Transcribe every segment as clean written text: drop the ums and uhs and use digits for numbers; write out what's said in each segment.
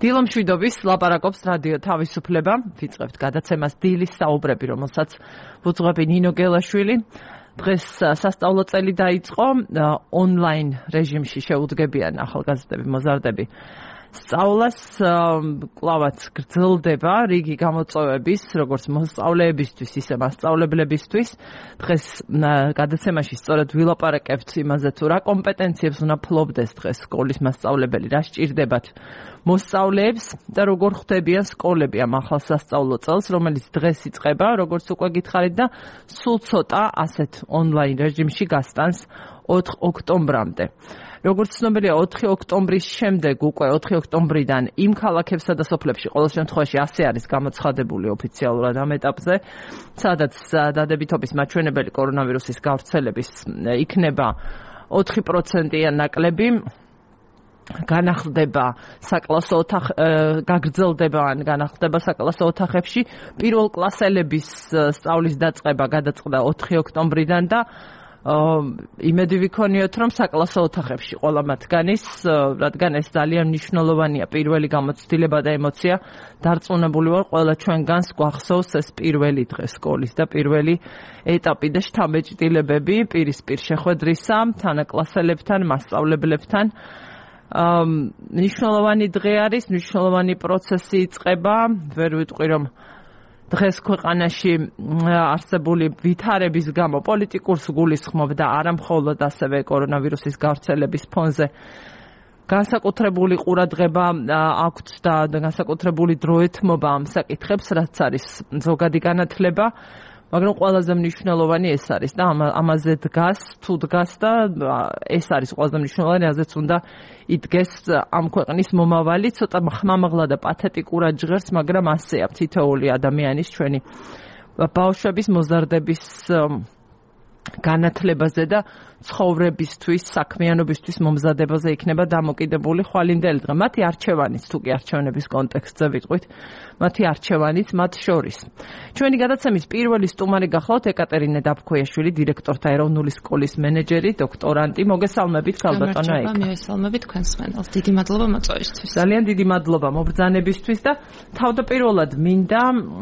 დილომშვიდობის ლაპარაკობს რადიო თავისუფლება. ვიწყებთ გადაცემას დილის საუბრები, რომელსაც ვუძღვები ნინო გელაშვილი. დღეს სასწავლო წელი დაიწყო, ონლაინ რეჟიმში შეუდგებიან ახალგაზრდები, მოზარდები. სწავლას კლავაც გრძელდება რიგი გამოწვევების, როგორც მოსწავლეებისთვის, ისე მასწავლებლებისთვის. დღეს გადაცემაში სწორედ ვილაპარაკებთ იმაზე, თუ რა კომპეტენციებს უნდა ფლობდეს დღეს სკოლის მასწავლებელი, რა სჭირდებათ მოსწავლეებს და როგორ ხვდებიან სკოლები ამ ახალ სასწავლო წელს, რომელიც დღეს იწყება, როგორც უკვე გითხარით და სულ ცოტა ასეთ ონლაინ რეჟიმში გასტანს 4 ოქტომბრამდე. როგორც ცნობილია, 4 ოქტომბრის შემდეგ, უკვე 4 ოქტომბრიდან იმ ქალაქებსა და სოფლებში ყოველ შემთხვევაში ასე არის გამოცხადებული ოფიციალურად ამ ეტაპზე, სადაც დადებითობის მაჩვენებელი კორონავირუსის გავრცელების იქნება 4%-იან ნაკლები. განახლდება საკლასო გაგრძელდება ან განახლდება საკლასო ოთახებში. პირველ კლასელების სწავლის დაწყება გადაწყდა 4 ოქტომბრიდან და იმედი ვიქონიოთ, რომ საკლასო ოთახებში ყველა მათგანის, რადგან ეს ძალიან მნიშვნელოვანია, პირველი გამოცდილება და ემოცია დარწმუნებული ვარ, ყველა ჩვენგანს გვახსოვს ეს პირველი დღე სკოლის და პირველი ეტაპი და შთაბეჭდილებები პირისპირ შეხვედრისა თანაკლასელებთან, მასწავლებლებთან. მნიშვნელოვანი დღე არის, მნიშვნელოვანი პროცესი იწყება, ვერ ვიტყვი რომ დღეს ქვეყანაში არსებული ვითარების გამო პოლიტიკურს გულისხმობ და არა მხოლოდ ასევე კორონავირუსის გავრცელების ფონზე განსაკუთრებული ყურადღება აქვთ და განსაკუთრებული დროეთმობა ამ საკითხებს, რაც არის ზოგადი განათლება. მაგრამ ყველაზე მნიშვნელოვანი ეს არის და ამაზე დგას, თუ დგას და ეს არის ყველაზე მნიშვნელოვანი, რაზეც უნდა იდგეს ამ ქვეყნის მომავალი. ცოტა ხმამაღლა და პათეტიკურად ჟღერს, მაგრამ ასეა თითოეული ადამიანის, ჩვენი ბავშვების, მოზარდების განათლებაზე და ცხოვრებისთვის, საქმიანობისთვის მომზადებაზე იქნება დამოკიდებული ხვალინდელი დღე. მათი არჩევანიც, თუ კი არჩევნების კონტექსტზე ვიტყვით, მათი არჩევანიც მათ შორის. ჩვენი გადაცემის პირველი სტუმარი გახლავთ ეკატერინე დაფქოიაშვილი, დირექტორთა ეროვნული სკოლის მენეჯერი, დოქტორანტი. მოგესალმებით, ქალბატონო ეკა. მივესალმებით თქვენს მენელს. დიდი მადლობა მოწვევისთვის. ძალიან დიდი მადლობა მობრძანებისთვის და თავდაპირველად მინდა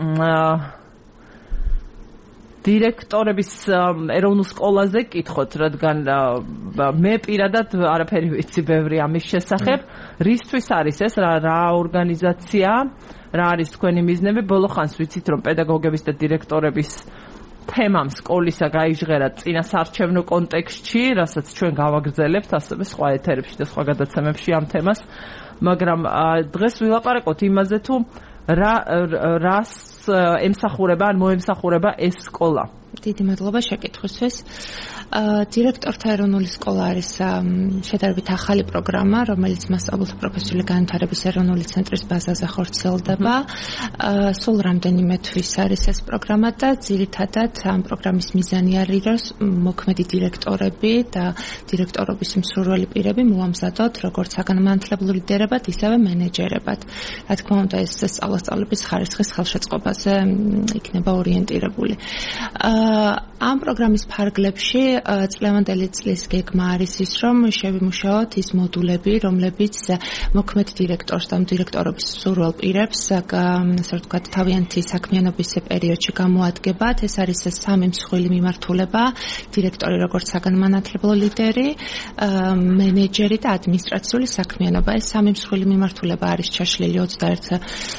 დირექტორების ეროვნულ სკოლაზე კითხოთ, რადგან მე პირადად არაფერი ვიცი ბევრი ამის შესახებ. რისთვის არის ეს, რა ორგანიზაცია, რა არის თქვენი მიზნები? ბოლო ხანს ვიცით, რომ პედაგოგების და დირექტორების თემამ სკოლისა გაიჟღერა წინა საარჩევნო კონტექსტში, რასაც ჩვენ გავაგრძელებთ, ასევე სხვა ეთერებში და სხვა გადაცემებში ამ თემას. მაგრამ დღეს ვილაპარაკოთ იმაზე, თუ რას ემსახურება ან მოემსახურება ეს სკოლა. დიდი მადლობა შეკითხვისთვის. დირექტორთა ეროვნული სკოლა არის შედარებით ახალი პროგრამა, რომელიც მასწავლებლთა პროფესიული განვითარების ეროვნული ცენტრის ბაზაზე ხორციელდება. სულ რამდენიმე თვის არის ეს პროგრამა და ძირითადად ამ პროგრამის მიზანი არის, რომ მოქმედი დირექტორები და დირექტორობის მსურველი პირები მოამზადოთ როგორც საგანმანათლებლო ლიდერებად, ისევე მენეჯერებად. რა თქმა უნდა, ეს სწავლასწავლების ხარისხის ხელშეწყობაზე იქნება ორიენტირებული. ამ პროგრამის ფარგლებში წლევანდელი წლის გეგმა არის ის, რომ შევიმუშაოთ ის მოდულები, რომლებიც მოქმედ დირექტორს და დირექტორობის მსურველ პირებს, ასე ვთქვათ, თავიანთი საქმიანობის პერიოდში გამოადგებათ. ეს არის სამი მსხვილი მიმართულება: დირექტორი როგორც საგანმანათლებლო ლიდერი, მენეჯერი და ადმინისტრაციული საქმიანობა. ეს სამი მსხვილი მიმართულება არის ჩაშლილი 21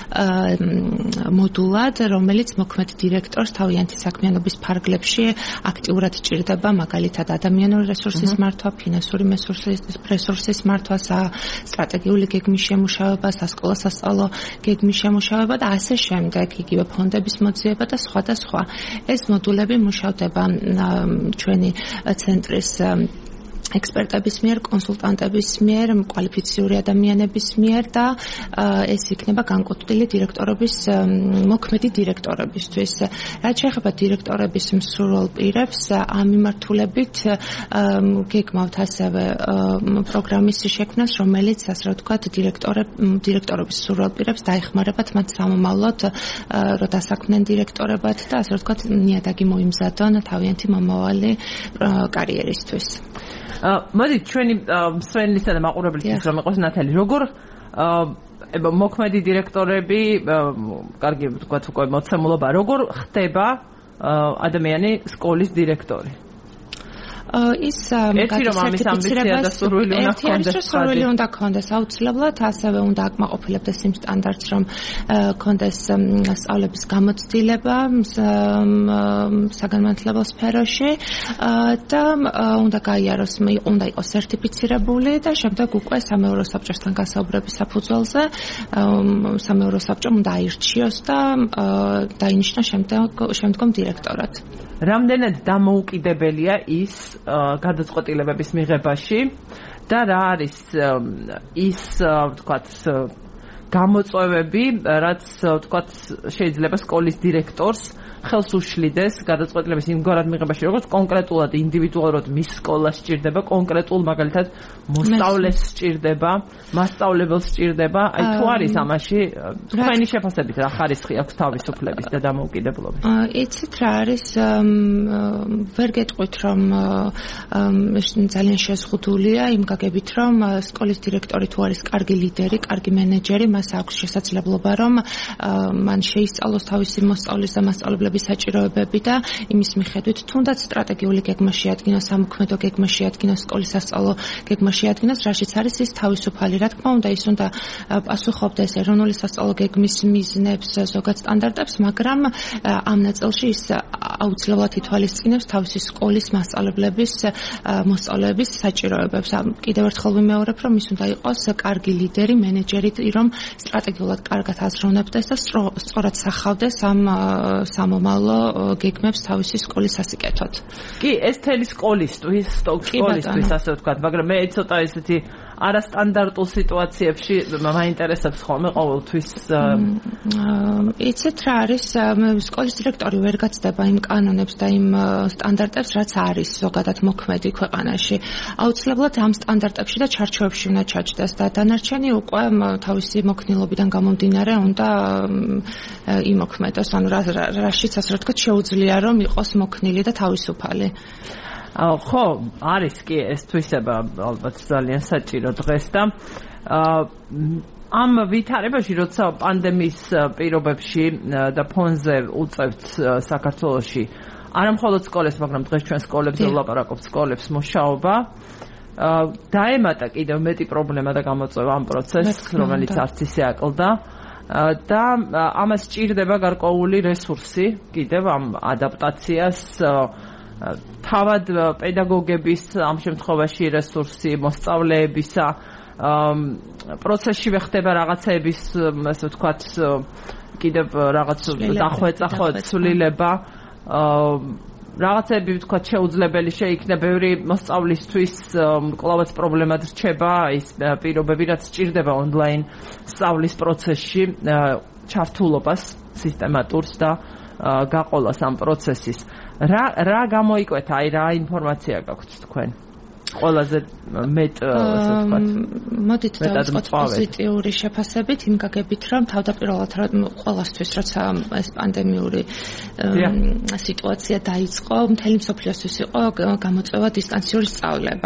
მოდულად, რომელიც მოქმედ დირექტორს თავიანთი საქმიანობის ფარგლებში აქტიურად ჭირდება, მაგალითად ადამიანური რესურსის მართვა, ფინანსური რესურსის მართვა, სტრატეგიული გეგმის შემუშავება, სასკოლო-სასწავლო გეგმის შემუშავება და ასე შემდეგ, იგივე ფონდების მოძიება და სხვა და სხვა. ეს მოდულები მუშავდება ჩვენი ცენტრის ექსპერტების მიერ, კონსულტანტების მიერ, კვალიფიციური ადამიანების მიერ და ეს იქნება განკუთვნილი დირექტორების, მოქმედი დირექტორებისთვის. რაც შეეხება დირექტორების მსურველ პირებს, ამ მიმართულებით გეგმავთ ასევე პროგრამის შექმნას, რომელიც, ასე ვთქვათ, დირექტორების მსურველ პირებს დაეხმარებათ მათ სამომავლოდ, რომ დასაქმდნენ დირექტორებად და, ასე ვთქვათ, ნიადაგი მოიმზადონ თავიანთი მომავალი კარიერისთვის. მოდი ჩვენი მსმენელისა და მაყურებლისთვის რომ იყოს ნათელი, როგორ მოქმედი დირექტორები, კარგი ვთქვათ, უკვე მოცემულობა, როგორ ხდება ადამიანი სკოლის დირექტორი? ის სურვილი უნდა ქონდეს აუცილებლად, ასევე უნდა აკმაყოფილებდეს იმ სტანდარტს, რომ ქონდეს სწავლების გამოცდილება საგანმანათლებლო სფეროში და უნდა გაიაროს, უნდა იყოს სერტიფიცირებული და შემდეგ უკვე სამეურო საბჭოსთან გასაუბრების საფუძველზე სამეურო საბჭომ უნდა აირჩიოს და დაინიშნა შემდგომ დირექტორად. რამდენად დამოუკიდებელია ის გადაწყვეტილებების მიღებაში და რა არის ის ვთქვათ გამოწვევები, რაც ვთქვათ შეიძლება სკოლის დირექტორს ხელს უშლიდეს გადაწყვეტილების იმგვარად მიღებაში, როგორც კონკრეტულად ინდივიდუალურად მის სკოლას სჭირდება, კონკრეტულ მაგალითად მოსწავლეს სჭირდება, მასწავლებელს სჭირდება, აი თუ არის ამაში თქვენი შეფასებით რა ხარისხი აქვს თავისუფლების და დამოუკიდებლობის? იცით რა არის, ვერ გეტყვით რომ ძალიან შეზღუდულია იმ გაგებით, რომ სკოლის დირექტორი თუ არის კარგი ლიდერი, კარგი მენეჯერი, მას აქვს შესაძლებლობა რომ მან შეისწავლოს თავისი მოსწავლის და მასწავლებლების საჭიროებები და იმის მიხედვით თუნდაც სტრატეგიული გეგმა შეადგინოს, სამოქმედო გეგმა შეადგინოს, სკოლის სასწავლო გეგმა შეადგინოს, რაშიც არის ის თავისუფალი. რა თქმა უნდა, ის უნდა პასუხობდეს ეროვნული სასწავლო გეგმის მიზნებს, ზოგად სტანდარტებს, მაგრამ ამ ნაწილში ის აუცილებლად ითვალისწინებს თავისი სკოლის მოსწავლეების საჭიროებებს. კიდევ ერთხელ ვიმეორებ, რომ ის უნდა იყოს კარგი ლიდერი, მენეჯერი, რომ სტრატეგიულად კარგად აზროვნებდეს და სწორად სახავდეს ამ სამომავლო გეგმებს თავისი სკოლის სასიკეთოდ. კი, ეს თელი სკოლისთვის, სკოლისთვის ასე ვთქვათ, მაგრამ მე ცოტა ესეთი არასტანდარტულ სიტუაციებში მაინტერესებს ხოლმე ყოველთვის. იცით რა არის, სკოლის დირექტორი ვერ გაცდება იმ კანონებს და იმ სტანდარტებს, რაც არის ზოგადად მოქმედი ქვეყანაში. აუცილებლად ამ სტანდარტებში და ჩარჩოებში უნდა ჩაჯდეს და დანარჩენი უკვე თავისი მოქნილობიდან გამომდინარე უნდა იმოქმედოს, ანუ რაშიც ასე ვთქვათ შეუძლია რომ იყოს მოქნილი და თავისუფალი. ხო, არის კი ეს თვისება ალბათ ძალიან საჭირო დღეს და ამ ვითარებაში, როცა პანდემიის პირობებში და ფონზე უწევთ საქართველოში არა მხოლოდ სკოლებს, მაგრამ დღეს ჩვენ სკოლებზე ვლაპარაკობთ, სკოლებს მუშაობა დაემატა კიდევ მეტი პრობლემა და გამოწვევა ამ პროცესს, რომელიც არც ისე აკლდა და ამას სჭირდება გარკვეული რესურსი კიდევ ამ ადაპტაციას თავად პედაგოგების ამ შემთხვევაში რესურსი, მოსწავლეებისა პროცესში ხდება რაღაცების, ასე ვთქვათ, კიდევ რაღაც დახვეწა ცვლილება, რაღაცები ვთქვათ შეუძლებელი შეიქნა ბევრი მოსწავლისთვის კლავაც პრობლემად რჩება ის პირობები, რაც სჭირდება ონლაინ სწავლის პროცესში ჩართულობას სისტემატურს და გაყოლას ამ პროცესის. რა გამოიკვეთა, აი რა ინფორმაცია გაქვთ თქვენ? ყველაზე მეტ ასე ვთქვათ. მოდით დავიწყოთ პოზიტიური შეფასებით, იმ გაგებით, რომ თავდაპირველად ყველასთვის, როცა ეს პანდემიური სიტუაცია დაიწყო, მთელი მსოფლიოსთვის იყო გამოწვევა დისტანციური სწავლება.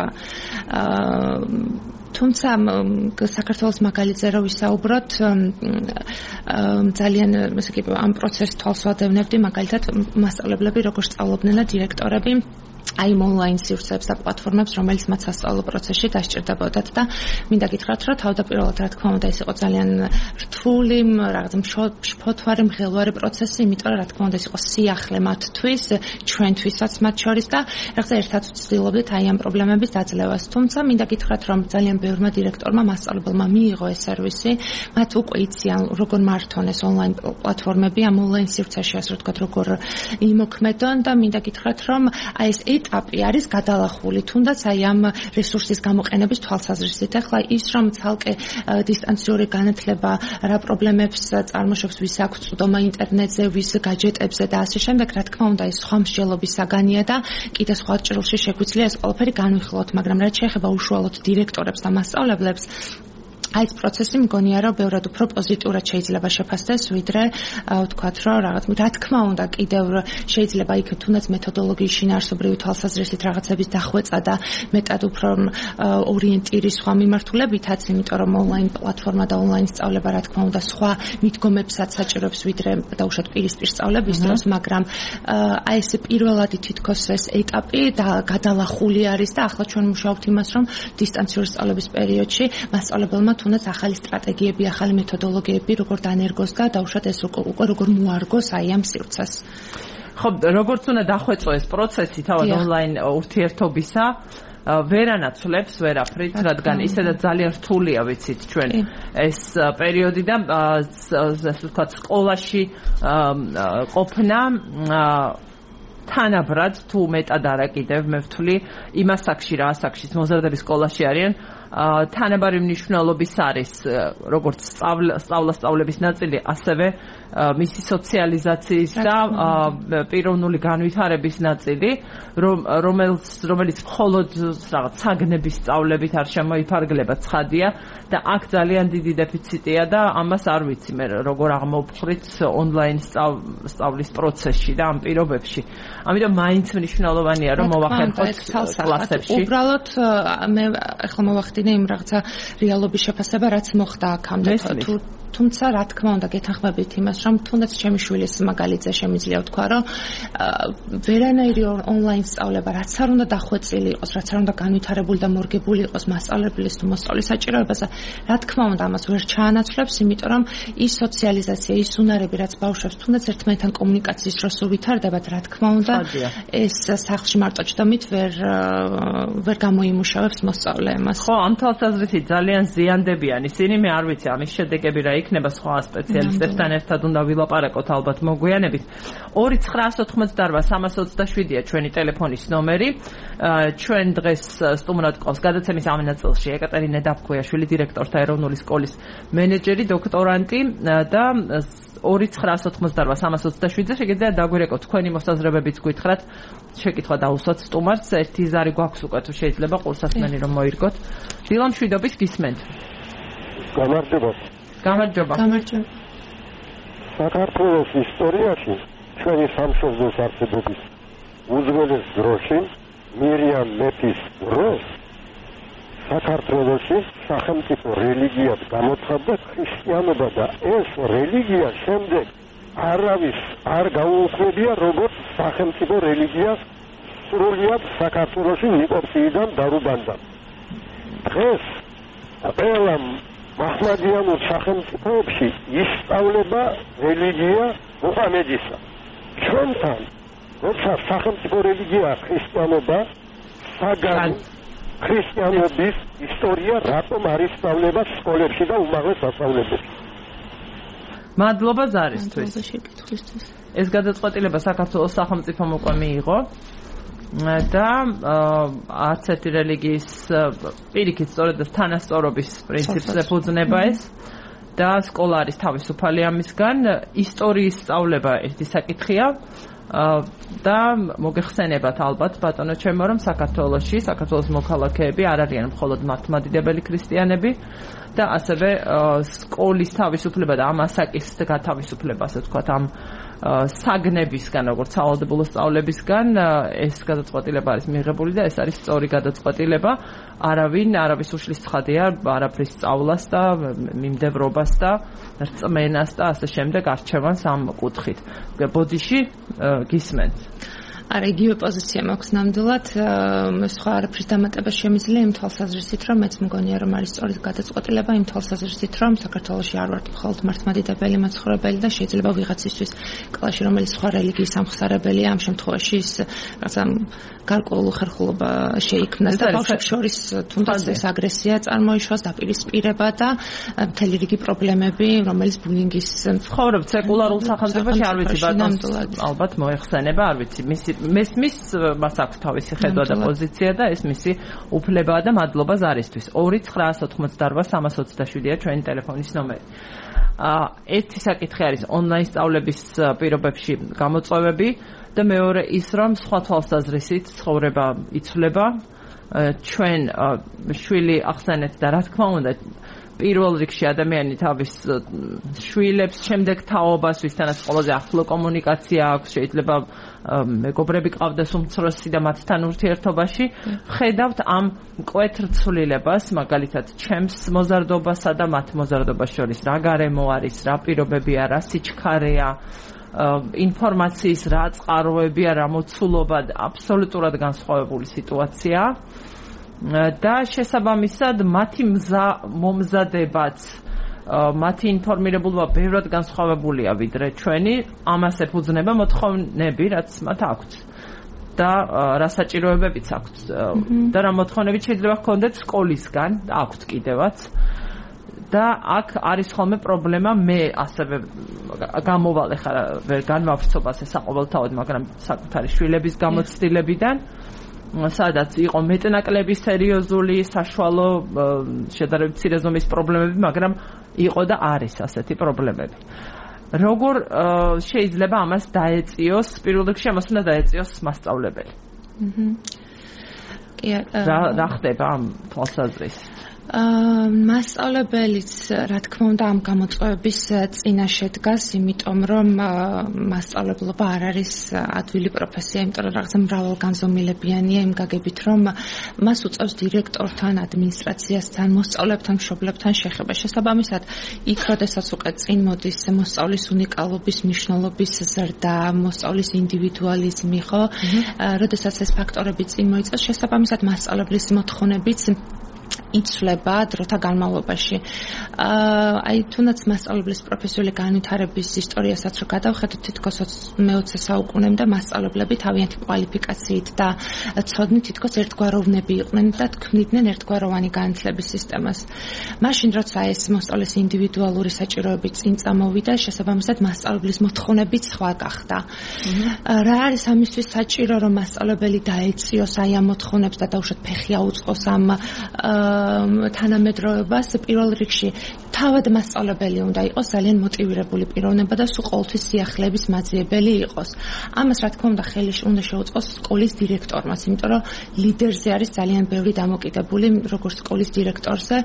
თუმცა საქართველოს მაგალითზე რო ვისაუბროთ, ძალიან ესე იგი ამ პროცესს თვალს ვადევნებდი, მაგალითად მასწავლებლები როგორ სწავლობდნენ და დირექტორები აი ონლაინ სივრცეებს და პლატფორმებს, რომელიც მათ სასწავლო პროცესში დასჭირდებოდათ და მინდა გითხრათ, რომ თავდაპირველად რა თქმა უნდა ეს იყო ძალიან რთული, რაღაც მშფოთვარი, მღელვარი პროცესი, იმიტომ რომ რა თქმა უნდა ეს იყო სიახლე მათთვის, ჩვენთვისაც მათ შორის და რაღაცა ერთად ვცდილობდით აი ამ პრობლემების დაძლევას. თუმცა მინდა გითხრათ, რომ ძალიან ბევრმა დირექტორმა, მასწავლებელმა მიიღო ეს სერვისი, მათ უკვე იციან როგორ მართონ ეს ონლაინ პლატფორმები, ამ ონლაინ სივრცეში ასე ვთქვათ, როგორ იმოქმედონ და მინდა გითხრათ, რომ აი ეს ეტაპი არის გადალახული, თუნდაც აი ამ რესურსის გამოყენების თვალსაზრისით. ახლა ის რომ ცალკე დისტანციური განათლება რა პრობლემებს წარმოშობს, ვის აქვს წვდომა ინტერნეტზე, ვის გაჯეტებზე და ასე შემდეგ, რა თქმა უნდა, ეს სხვა მსჯელობის საგანია და კიდე სხვა ჭრილში შეგვიძლია ეს ყველაფერი განვიხილოთ, მაგრამ რაც შეეხება უშუალოდ დირექტორებს და მასწავლებლებს, აი ეს პროცესი მგონია რომ ბევრად უფრო პოზიტიურად შეიძლება შეფასდეს ვიდრე ვთქვათ რომ რაღაც რა თქმა უნდა კიდევ შეიძლება იქ თუნდაც მეთოდოლოგიის შინაარსობრივი თვალსაზრისით რაღაცების დახვეწა და მეტად უფრო ორიენტირი სხვა მიმართულებითაც, იმიტომ რომ ონლაინ პლატფორმა და ონლაინ სწავლება რა თქმა უნდა სხვა მიდგომებსაც საჭიროებს ვიდრე დაუშვათ პირისპირ სწავლების დროს, მაგრამ აი ეს პირველადი თითქოს ეს ეტაპი და გადალახული არის და ახლა ჩვენ მუშაობთ იმას რომ დისტანციური სწავლების პერიოდში მასწავლებელმა თუნდაც ახალი სტრატეგიები, ახალი მეთოდოლოგიები როგორ დანერგოს და დაუშვათ ეს უკვე როგორ მოარგოს აი ამ სივრცეს. ხო, როგორც უნდა დახვეწო ეს პროცესი თავად ონლაინ ურთიერთობისა, ვერანაცვლებს ვერაფრით, რადგან ისედაც ძალიან რთულია ვიცით ჩვენ ეს პერიოდი და ასე ვთქვათ სკოლაში ყოფნა თანაბრად თუ მეტად არა კიდევ მე ვთვლი იმ ასაკში რა ასაკშიც მოზარდები სკოლაში არიან თანაბარი მნიშვნელობის არის როგორც სწავლების ნაწილი ასევე მისი სოციალიზაციის და პიროვნული განვითარების ნაწილი რომელიც მხოლოდ რაღაც საგნების სწავლებით არ შემოიფარგლება ცხადია და აქ ძალიან დიდი დეფიციტია და ამას არ ვიცი მე როგორ აღმოვფხრით ონლაინ სწავლის პროცესში და ამ პირობებში ამიტომ მაინც მნიშვნელოვანია რომ მოვახერხოთ კლასებში უბრალოდ მე ახლა მოვახდინე იმ რაღაცა რეალობის შეფასება რაც მოხდა აქამდე თუმცა რა თქმა უნდა გეთანხმებით იმას რომ თუნდაც ჩემი შვილის მაგალითზე შემიძლია ვთქვა რომ ვერანაირი ონლაინ სწავლება რაც არ უნდა დახვეწილი იყოს რაც არ უნდა განვითარებული და მორგებული იყოს მასწავლებლის თუ მოსწავლის საჭიროებაზე რა თქმა უნდა ამას ვერ ჩაანაცვლებს იმიტომ რომ ის სოციალიზაცია ის უნარები რაც ბავშვებს თუნდაც ერთმანეთთან კომუნიკაციის დროს უვითარდებათ რა თქმა უნდა ეს სახლში მარტო ჭდომით ვერ გამოიმუშავებს მოსწავლე ამას ხო ამ თვალსაზრისით ძალიან ზიანდებიან ისინი მე არ ვიცი ამის შედეგები რა იქნება სხვა სპეციალისტებთან ერთად უნდა ვილაპარაკოთ ალბათ მოგვიანებით 2988327-ია ჩვენი ტელეფონის ნომერი ჩვენ დღეს სტუმრად ყავს გადაცემის ამ ნაწილში ეკატერინე დაფქოიაშვილი დირექტორთა ეროვნული სკოლის მენეჯერი დოქტორანტი და 2988327-ზე შეგიძლიათ დაგვირეკოთ თქვენი მოსაზრებებიც გითხრათ შეკითხვა დაუსვათ სტუმარს ერთი ზარი გვაქვს უკვე თუ შეიძლება ყურსასმენი რომ მოირგოთ დილა მშვიდობის გისმენთ გამარჯობა საქართველოს ისტორიაში ჩვენი სამშობლოს არსებობის უძველეს დროში მირიამ მეფის დროს საქართველოში სახელმწიფო რელიგიად გამოცხადდა ქრისტიანობა და ეს რელიგია შემდეგ არავის არ გაუუქმებია როგორც სახელმწიფო რელიგია სრულიად საქართველოში ნიკორწიიდან დარუბანდა. დღეს ყველა მაჰმადიანურ სახელმწიფოებში ისწავლება რელიგია მუჰამედისა. ჩვენთან როცა სახელმწიფო რელიგია ქრისტიანობა საგანი ქრისტიანობის ისტორია რატომ არ ისწავლება სკოლებში და უმაღლეს სასწავლებლებში? მადლობა ზარისთვის. ეს გადაწყვეტილება საქართველოს სახელმწიფომ უკვე მიიღო და არც ერთი რელიგიის პირიქით სწორედ თანასწორობის პრინციპს ეფუძნება ეს და სკოლა არის თავისუფალი ამისგან ისტორიის სწავლება ერთი საკითხია და მოგეხსენებათ ალბათ ბატონო ჩემო რომ საქართველოს მოქალაქეები არ არიან მხოლოდ მართლმადიდებელი ქრისტიანები და ასევე სკოლის თავისუფლება და ამ ასაკის გათავისუფლება ასე ვთქვათ ამ საგნებისგან როგორც სავალდებულო სწავლებისგან ეს გადაწყვეტილება არის მიღებული და ეს არის სწორი გადაწყვეტილება არავის უშლის ცხადია არაფრის სწავლას და მიმდევრობას და რწმენას და ასე შემდეგ არჩევანს ამ კუთხით ბოდიში გისმენთ არა იგივე პოზიცია მაქვს ნამდვილად მე სხვა არაფრის დამატება შემიძლია იმ თვალსაზრისით რომ მეც მგონია რომ არის სწორი გადაწყვეტილება იმ თვალსაზრისით რომ საქართველოში არ ვართ მხოლოდ მართლმადიდებელი მაცხოვრებელი და შეიძლება ვიღაცისთვის კლასში რომელიც სხვა რელიგიის ამხსარებელია ამ შემთხვევაში ის რაღაცა გარკვეულ ხერხულობა შეიქმნას და ბავშვებს შორის თუნდაც ეს აგრესია წარმოიშვა დაპირისპირება და მთელი რიგი პრობლემები რომელიც ბულინგის ცხოვრობთ სეკულარულ სახელმწიფოში არ ვიცი ბატონს ალბათ მოეხსენება არ ვიცი მის მას აქვს თავისი ხედვა და პოზიცია და ეს მისი უფლებაა და მადლობა ზარისთვის 2988327-ია ჩვენი ტელეფონის ნომერი ერთი საკითხი არის ონლაინ სწავლების პირობებში გამოწვევები და მეორე ის რომ სხვა თვალსაზრისით ცხოვრება იცვლება ჩვენ შვილი ახსენეთ და რა თქმა უნდა პირველ რიგში ადამიანი თავის შვილებს, შემდეგ თაობას, ვისთანაც ყველაზე ახლო კომუნიკაცია აქვს, შეიძლება მეგობრები ყავდეს უმცროსი და მათთან ურთიერთობაში, ხედავთ ამ მკვეთრ ცვლილებას, მაგალითად, ჩემს მოზარდობასა და მათ მოზარდობას შორის რა გარემო არის, რა პირობებია, რა სიჩქარეა, ინფორმაციის რა წყაროებია, რა მოცულობა, აბსოლუტურად განსხვავებული სიტუაციაა. და შესაბამისად მათი მომზადებაც მათი ინფორმირებულობა ბევრად განსხვავებულია ვიდრე ჩვენი ამას ეფუძნება მოთხოვნები რაც მათ აქვთ და რა საჭიროებებიც აქვთ და რა მოთხოვნებიც შეიძლება ჰქონდეთ სკოლისგან აქვთ კიდევაც და აქ არის ხოლმე პრობლემა მე ასევე გამოვალე ხარ ვერ განვავრცობ ასე საყოველთაოდ მაგრამ საკუთარი შვილების გამოცდილებიდან სადაც იყო მეტნაკლები სერიოზული საშუალო შედარებით მცირე ზომის პრობლემები, მაგრამ იყო და არის ასეთი პრობლემები. როგორ შეიძლება ამას დაეწიოს, პირველ რიგში ამას უნდა დაეწიოს მასწავლებელი. რა ხდება ამ თვალსაზრისით? მასწავლებელიც რა თქმა უნდა ამ გამოწვევების წინაშე დგას, იმიტომ რომ მასწავლებლობა არ არის ადვილი პროფესია, იმიტომ რომ რაღაცა მრავალგანზომილებიანია იმ გაგებით, რომ მას უწევს დირექტორთან, ადმინისტრაციასთან, მოსწავლეებთან, მშობლებთან შეხება. შესაბამისად, იქ როდესაც უკვე წინ მოდის მოსწავლის უნიკალობის, მნიშვნელობის ზრდა, მოსწავლის ინდივიდუალიზმი, ხო? როდესაც ეს ფაქტორები წინ მოიწევს, შესაბამისად მასწავლებლის მოთხოვნებიც იცვლება დროთა განმავლობაში. აი თუნდაც მასწავლებლის პროფესიული განვითარების ისტორიასაც რო გადავხედოთ, თითქოს მე-20 საუკუნემდე მასწავლებლები თავიანთი კვალიფიკაციით და ცოდნით თითქოს ერთგვაროვნები იყვნენ და ქმნიდნენ ერთგვაროვანი განათლების სისტემას. მაშინ როცა ეს მოსწავლის ინდივიდუალური საჭიროები წინ წამოვიდა, შესაბამისად მასწავლებლის მოთხოვნებიც სხვა გახდა. რა არის ამისთვის საჭირო, რომ მასწავლებელი დაეწიოს აი ამ მოთხოვნებს და დაუშვათ ფეხი აუწყოს ამ თანამედროვებას პირველ რიგში თავად მასწავლებელი უნდა იყოს ძალიან მოტივირებული პიროვნება და სულ ყოველთვის სიახლეების მაძიებელი იყოს. ამას რა თქმა უნდა ხელი უნდა შეუწყოს სკოლის დირექტორმაც, იმიტომ რომ ლიდერზე არის ძალიან ბევრი დამოკიდებული როგორც სკოლის დირექტორზე,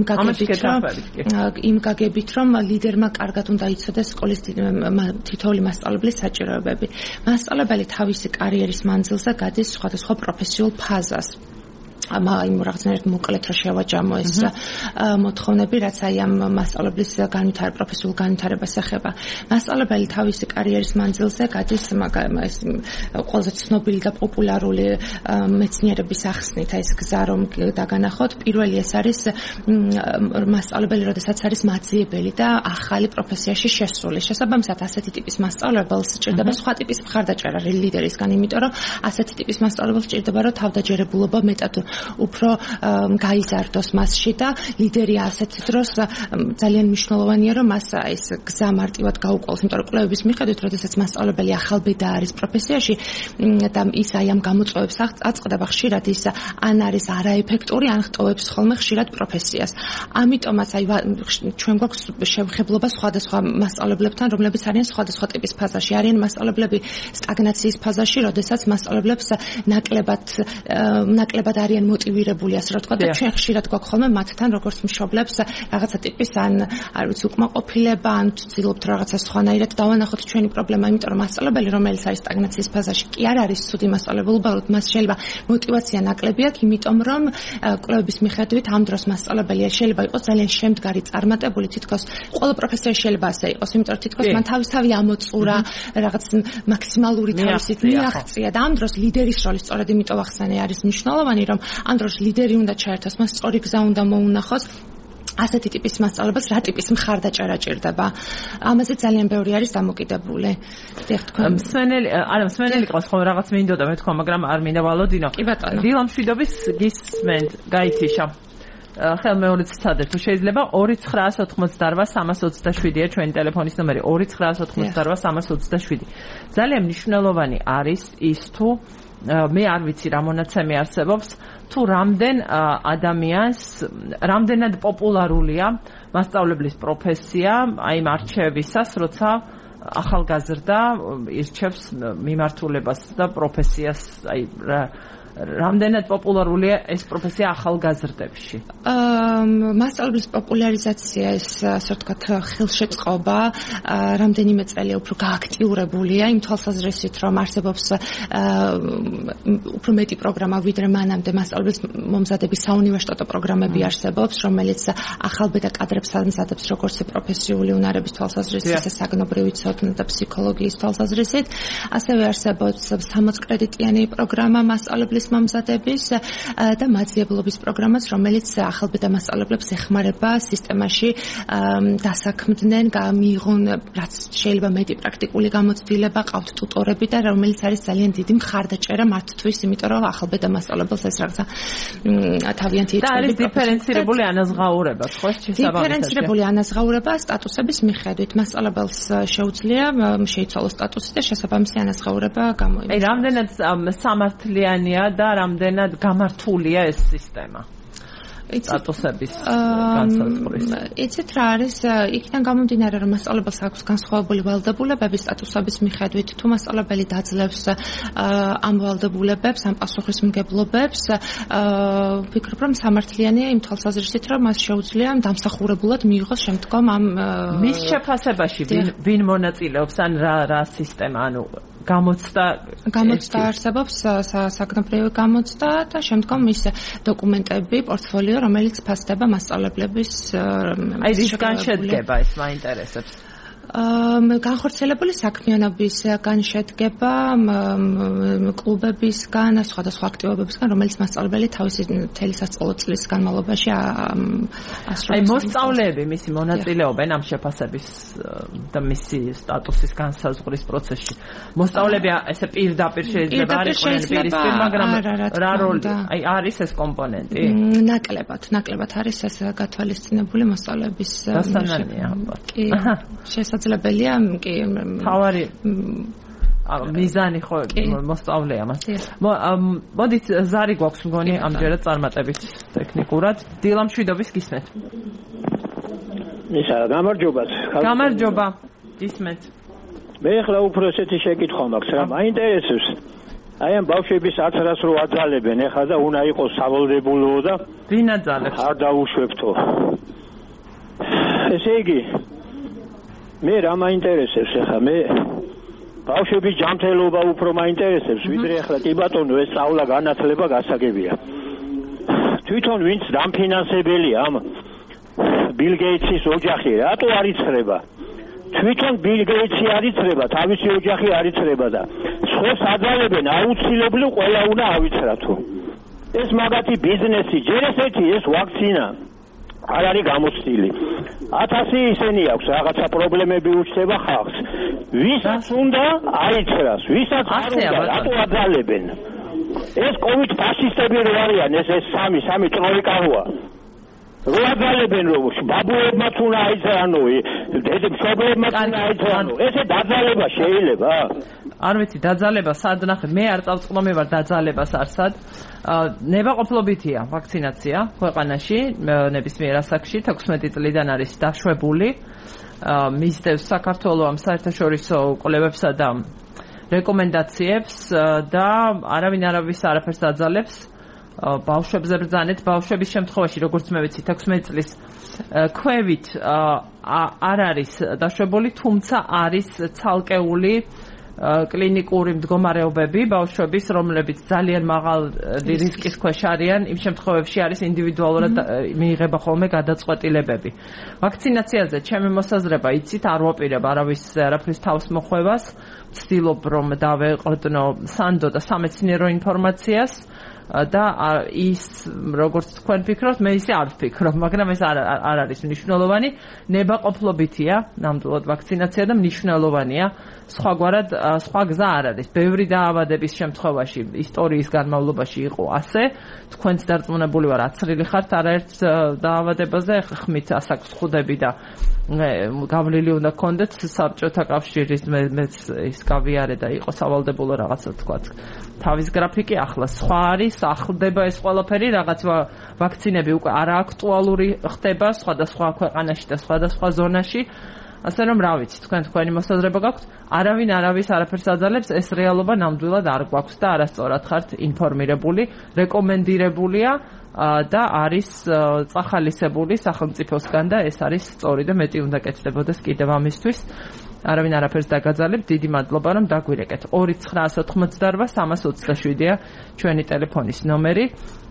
იმ გაგებით რომ ლიდერმა კარგად უნდა იცოდეს სკოლის თითოეული მასწავლებლის საჭიროებები. მასწავლებელი თავისი კარიერის მანძილზე გადის სხვადასხვა პროფესიულ ფაზას. იმ რაღაცნაირად მოკლედ რა შევაჯამო ეს მოთხოვნები, რაც აი ამ მასწავლებლის პროფესიულ განვითარებას ეხება. მასწავლებელი თავისი კარიერის მანძილზე გადის ეს ყველაზე ცნობილი და პოპულარული მეცნიერების ახსნით ეს გზა რომ დაგანახოთ. პირველი ეს არის მასწავლებელი, როდესაც არის მაძიებელი და ახალი პროფესიაში შესული. შესაბამისად, ასეთი ტიპის მასწავლებელს სჭირდება სხვა ტიპის მხარდაჭერა ლიდერისგან, იმიტომ რომ ასეთი ტიპის მასწავლებელს სჭირდება რომ თავდაჯერებულობა მეტად უფრო გაიზარდოს მასში და ლიდერი ასეთ დროს ძალიან მნიშვნელოვანია რომ მას ეს გზა მარტივად გაუყოლოს, იმიტომ რომ კვლევების მიხედვით, როდესაც მასწავლებელი ახალბედა არის პროფესიაში და ის აი ამ გამოწვევებს აწყდება, ხშირად ის ან არის არაეფექტური, ან ხტოვებს ხოლმე ხშირად პროფესიას. ამიტომაც აი ჩვენ გვაქვს შევხებლობა სხვადასხვა მასწავლებლებთან, რომლებიც არიან სხვადასხვა ტიპის ფაზაში. არიან მასწავლებლები სტაგნაციის ფაზაში, როდესაც მასწავლებლებს ნაკლებად არიან მოტივირებული, ასე რა თქვა და ჩვენ ხშირად გვაქვს ხოლმე მათთან როგორც მშობლებს რაღაცა ტიპის ან არ ვიცი უკმაყოფილება, ან ვცდილობთ რაღაცა სხვანაირად დავანახოთ ჩვენი პრობლემა, იმიტომ რომ მასწავლებელი, რომელიც არის სტაგნაციის ფაზაში, კი არ არის ცუდი მასწავლებელი, უბრალოდ მას შეიძლება მოტივაცია ნაკლები აქვს, იმიტომ რომ კვლევების მიხედვით ამ დროს მასწავლებელი შეიძლება იყოს ძალიან შემდგარი, წარმატებული, თითქოს ყველა პროფესიაში შეიძლება ასე იყოს, იმიტომ რომ თითქოს მან თავისთავად ამოწურა რაღაც მაქსიმალური თავისით მიაღწია და ამ დროს ლიდერის როლი სწორედ იმიტომ ახსენე არის მნიშვნელოვანი, რომ ამ დროს ლიდერი უნდა ჩაერთოს, მას სწორი გზა უნდა მოუნახოს. ასეთი ტიპის მასწავლებელს რა ტიპის მხარდაჭერა ჭირდება? ამაზე ძალიან ბევრი არის დამოკიდებული. დიახ, თქვენ მსმენელი ყავს ხოლმე რაღაც მინდოდა მე თქვა, მაგრამ არ მინდა ვალოდინო. კი ბატონო. დილა მშვიდობის გისმენთ, გაითიშა. ხელმეორეც ვცადეთ, თუ შეიძლება 2988327-ია ჩვენი ტელეფონის ნომერი 2988327. ძალიან მნიშვნელოვანი არის ის თუ მე არ ვიცი რა მონაცემი არსებობს თუ რამდენად პოპულარულია მასწავლებლის პროფესია აი მარჩევისას, როცა ახალგაზრდა ირჩევს მიმართულებას და პროფესიას, აი რამდენად პოპულარულია ეს პროფესია ახალგაზრდებში? მასწავლებლის პოპულარიზაცია ეს ასე ვთქვათ ხელშეწყობა რამდენიმე წელი უფრო გააქტიურებულია იმ თვალსაზრისით რომ არსებობს უფრო მეტი პროგრამა ვიდრე მანამდე მასწავლებლის მომზადების საუნივერსიტეტო პროგრამები არსებობს რომელიც ახალბედა კადრებს ამზადებს როგორც პროფესიული უნარების თვალსაზრისით ისე საგნობრივი ცოდნა და ფსიქოლოგიის თვალსაზრისით ასევე არსებობს 60 კრედიტიანი პროგრამა მასწავლებლის მომზადების და მაძიებლობის პროგრამაც რომელიც ახალბედა მასწავლებლებს ეხმარება სისტემაში დასაქმდნენ მიიღონ რაც შეიძლება მეტი პრაქტიკული გამოცდილება ყავთ ტუტორები და რომელიც არის ძალიან დიდი მხარდაჭერა მათთვის იმიტომ რომ ახალბედა მასწავლებელს ეს რაღაცა თავიანთი და არის დიფერენცირებული ანაზღაურება ხო დიფერენცირებული ანაზღაურება სტატუსების მიხედვით მასწავლებელს შეუძლია შეიცვალოს სტატუსი და შესაბამისი ანაზღაურება გამოიმუშაოს. აი რამდენად სამართლიანია და რამდენად გამართულია ეს სისტემა? სტატუსების განსაზღვრის. იცით რა არის იქიდან გამომდინარე რომ მასწავლებელს აქვს განსხვავებული ვალდებულებები სტატუსების მიხედვით თუ მასწავლებელი დაძლევს ამ ვალდებულებებს ამ პასუხისმგებლობებს ვფიქრობ რომ სამართლიანია იმ თვალსაზრისით რომ მას შეუძლია დამსახურებულად მიიღოს შემდგომ ამ მის შეფასებაში ვინ მონაწილეობს ან რა სისტემა ანუ გამოცდა არსებობს საგნობრივი გამოცდა და შემდგომ ის დოკუმენტები პორტფოლიო რომელიც ფასდება მასწავლებლების აი რისგან შედგება ეს მაინტერესებს განხორციელებული საქმიანობისგან შედგება კლუბებისგან სხვადასხვა აქტივობებისგან რომელიც მასწავლებელი თავისი მთელი სასწავლო წლის განმავლობაში ასრულებს. აი მოსწავლეები მისი მონაწილეობენ ამ შეფასების და მისი სტატუსის განსაზღვრის პროცესში. მოსწავლეები ესე პირდაპირ შეიძლება არ იყვნენ პირისპირ მაგრამ რა როლი აი არის ეს კომპონენტი? ნაკლებად არის ეს გათვალისწინებული მოსწავლეების დასანანია. კი შესაძლებელია კი თავარი მიზანი ხო მოსწავლეა მას. მოდით ზარი გვაქვს მგონი ამჯერად წარმატებით ტექნიკურად. დილა მშვიდობის გისმენთ. ისა გამარჯობა. გამარჯობა. გისმენთ. მე ახლა უფრო ესეთი შეკითხვა მაქვს რა მაინტერესებს. აი ამ ბავშვების 1000-ს რო აძალებენ ახლა და უნდა იყოს სავალდებულო და ვინ აძალებს? არ დაუშვებთო. ესე იგი მე რა მაინტერესებს ახლა მე ბავშვების ჯანმრთელობა უფრო მაინტერესებს ვიდრე ახლა კი ბატონო ეს სწავლა განათლება გასაგებია თვითონ ვინც დამფინანსებელია ამ ბილ გეიტსის ოჯახი რატო არ იცხრება თვითონ ბილ გეიტსი არ იცხრება თავისი ოჯახი არ იცხრება და სხვას აძალებენ აუცილებლად ყველა უნდა ავიცრათო ეს მაგათი ბიზნესი ჯერ ესეთი ეს ვაქცინა არ არის გამოცდილი 1000 ისენი აქვს რაღაცა პრობლემები უჩნდება ხალხს ვისაც უნდა აიცრას ვისაც არ უნდა რატო აძალებენ ეს კოვიდ ფაშისტები რო არიან ეს სამი ტროიკაოა რო აძალებენ რომ ბაბუებმაც უნდა აიცრანო მშობლებმაც უნდა აიცრანო ესე დაძალება შეიძლება არ ვიცი დაძალება სად ნახეთ მე არ წავწყლომი ვარ დაძალებას არსად ნებაყოფლობითია ვაქცინაცია ქვეყანაში ნებისმიერ ასაკში 16 წლიდან არის დაშვებული მისდევს საქართველოს ამ საერთაშორისო კვლევებსა და რეკომენდაციებს და არავის არაფერს აძალებს ბავშვებზე ბრძანეთ ბავშვების შემთხვევაში როგორც მე ვიცი 16 წლის ქვევით არ არის დაშვებული თუმცა არის ცალკეული კლინიკური მდგომარეობები ბავშვების რომლებიც ძალიან მაღალი რისკის ქვეშ არიან იმ შემთხვევებში არის ინდივიდუალურად მიიღება ხოლმე გადაწყვეტილებები ვაქცინაციაზე ჩემი მოსაზრება იცით არ ვაპირებ არაფრის თავს მოხვევას ვცდილობ რომ დავეყრდნო სანდო და სამეცნიერო ინფორმაციას და ის როგორც თქვენ ფიქრობთ მე ისე არ ვფიქრობ მაგრამ ეს არ არის მნიშვნელოვანი ნებაყოფლობითია ნამდვილად ვაქცინაცია და მნიშვნელოვანია სხვაგვარად სხვა გზა არ არის ბევრი დაავადების შემთხვევაში ისტორიის განმავლობაში იყო ასე თქვენც დარწმუნებული ვარ აცრილი ხართ არაერთ დაავადებაზე ხმით ასაკს ხუდები და გავლილი უნდა გქონდეთ საბჭოთა კავშირის მეც ის გავიარე და იყო სავალდებულო რაღაცა თქვა თავის გრაფიკი ახლა სხვა არის ახლდება ეს ყველაფერი რაღაც ვაქცინები უკვე არააქტუალური ხდება სხვადასხვა ქვეყანაში და სხვადასხვა ზონაში ასე რომ რა ვიცი, თქვენი მოსაზრება გაქვთ, არავინ არაფერს აძალებს, ეს რეალობა ნამდვილად არ გვაქვს და არასწორად ხართ ინფორმირებული, რეკომენდირებულია და არის წახალისებული სახელმწიფოსგან და ეს არის სწორი და მეტი უნდა კეთდებოდეს კიდევ ამისთვის. არავინ არაფერს დაგაძალებ, დიდი მადლობა რომ დაგვირეკეთ. 2988327-ია ჩვენი ტელეფონის ნომერი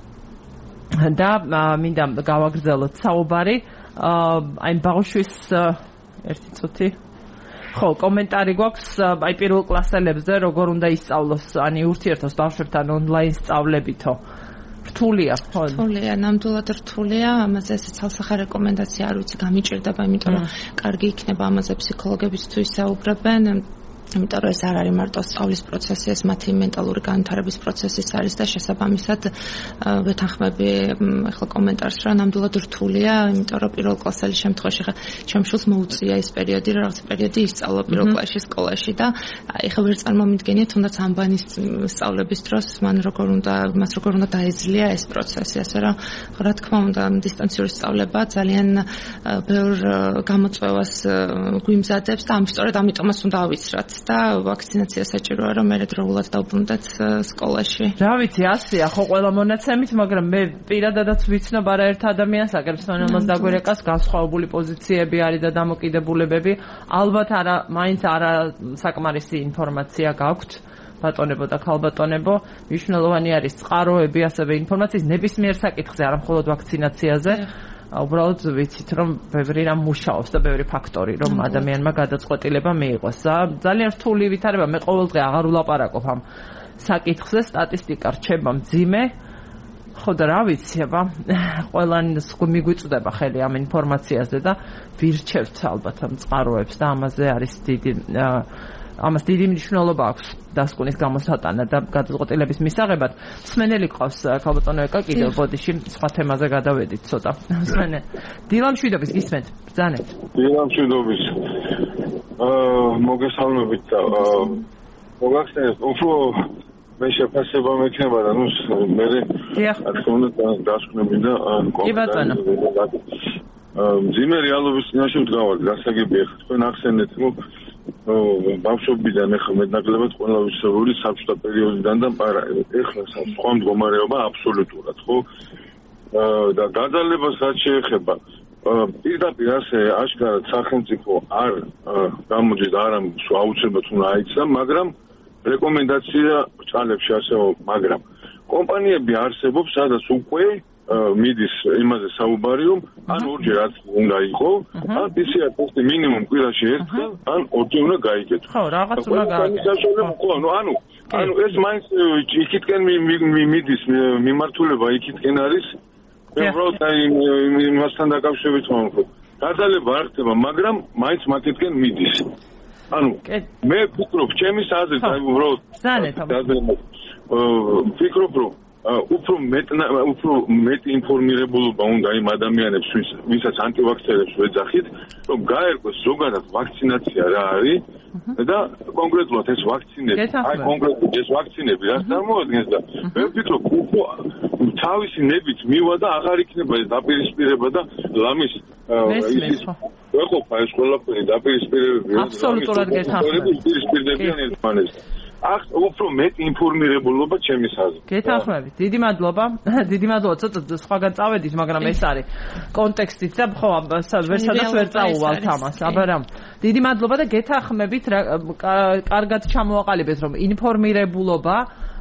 და მინდა გავაგრძელოთ საუბარი აი ბავშვის ერთი წუთი ხო კომენტარი გვაქვს აი პირველ კლასელებზე როგორ უნდა ისწავლოს ani ურთიერთოს ბავშვებთან ონლაინ სწავლებითო რთულია ხო რთულია ნამდვილად რთულია ამაზე ცალსახა რეკომენდაცია არ ვიცი გამიჭირდება იმიტომ რომ კარგი იქნება ამაზე ფსიქოლოგებიც თუ ისაუბრებენ იმიტომ რომ ეს არ არის მარტო სწავლის პროცესი, ეს მათი მენტალური განვითარების პროცესიც არის და შესაბამისად ვეთანხმები ახლა კომენტარს რომ ნამდვილად რთულია, იმიტომ რომ პირველ კლასელის შემთხვევაში ხა ჩემ შულს მოუწია ეს პერიოდი, რომ რაღაც პერიოდი ისწავლა პირველ კლასში სკოლაში და ეხლა ვერ წარმომიდგენია თუნდაც ამბანის სწავლების დროს მას როგორ უნდა დაეძლია ეს პროცესი, ასე რომ რა თქმა უნდა დისტანციური სწავლება ძალიან ბევრ გამოწვევას გვიმზადებს და სწორედ ამიტომაც უნდა ავიცრათ და ვაქცინაცია საჭიროა რომ მე დროულად დავბრუნდეთ სკოლაში. რა ვიცი, ასეა ხო ყველა მონაცემით, მაგრამ მე პირადადაც ვიცნობ არაერთ ადამიანს, აგრეთვე დაგვერეკას განსხვავებული პოზიციები არის და დამოკიდებულებები. ალბათ მაინც არა საკმარისი ინფორმაცია გაქვთ. ბატონებო და ქალბატონებო, მნიშვნელოვანი არის წყაროები, ასევე ინფორმაციის ნებისმიერ საკითხზე, არა მხოლოდ ვაქცინაციაზე. უბრალოდ ვიცით რომ ბევრი რამ მუშაობს და ბევრი ფაქტორი რომ ადამიანმა გადაწყვეტილება მიიღოს. ძალიან რთული ვითარება, მე ყოველდღე აღარ ვლაპარაკობ ამ საკითხზე, სტატისტიკა რჩება მძიმე. ხო და რა ვიცი, აბა ყველანს მიგვიწვდება ხელი ამ ინფორმაციაზე და ვირჩევთ ალბათ ამ წყაროებს და ამას დიდი მნიშვნელობა აქვს დასკვნის გამოსატანა და გადაწყვეტილების მისაღებად. მსმენელი ყავს ქალბატონო ეკა კიდევ ბოდიში სხვა თემაზე გადავედით ცოტა. მსმენელი დილამშვიდობის გისმენთ, ბრძანეთ. დილამშვიდობის. მოგესალმებით და მოგახსენეთ, უფრო მე შეფასება მექნება და მე რა თქმა უნდა დასკვნები და კომენტარი. მძიმე რეალობის წინაშე ვდგავართ, გასაგებია თქვენ ახსენეთ, რომ ბავშვობიდან ახლა მეტნაკლებად ყველა ვიცოდური საბჭოთა პერიოდიდან და ახლა სხვა მდგომარეობა აბსოლუტურად ხო და გაძალებას რაც შეეხება პირდაპირ ასე აშკარად სახელმწიფო არ გამოდის და არ აუცილებლად უნდა აიცა, მაგრამ რეკომენდაცია ჭალებში ასევე, მაგრამ კომპანიები არსებობს, სადაც უკვე მიდის იმაზე საუბარი, რომ ან ორჯერ რაც უნდა იყო, ან PCR ტესტი მინიმუმ კვირაში ერთხელ, ან ორჯერ უნდა გაიგეთო. ხო, რაღაც უნდა გააკეთო. ანუ ეს მაინც იქითკენ მიდის მიმართულება იქითკენ არის. მე უბრალოდ იმასთან დაკავშირებით ვამბობ. გაძალება არ ხდება, მაგრამ მაინც მათეთკენ მიდის. ანუ მე ვფიქრობ, ჩემი აზრით, აი უბრალოდ ვფიქრობ, რომ უფრო მეტი ინფორმირებულობა უნდა იმ ადამიანებს, ვისაც ანტივაქსერებს ვეძახით, რომ გაერკვეს ზოგადად ვაქცინაცია რა არის და კონკრეტულად ეს ვაქცინები, კონკრეტულად ეს ვაქცინები რას წარმოადგენს და მე ვფიქრობ, უფრო თავისი ნებით მივა და აღარ იქნება ეს დაპირისპირება და ლამის ეყოფა ეს ყველაფერი დაპირისპირებები. აბსოლუტურად გეთანხმებით. დაპირისპირდებიან ერთმანეთს. აქ უფრო მეტი ინფორმირებულობა ჩემის აზრით. გეთანხმებით. დიდი მადლობა. დიდი მადლობა. ცოტა სხვაგან წავედით, მაგრამ ეს არის კონტექსტიც და ხო ვერსადაც ვერ წაუვალთ ამას. აბარამ. დიდი მადლობა და გეთანხმებით, კარგად ჩამოაყალიბეთ, რომ ინფორმირებულობა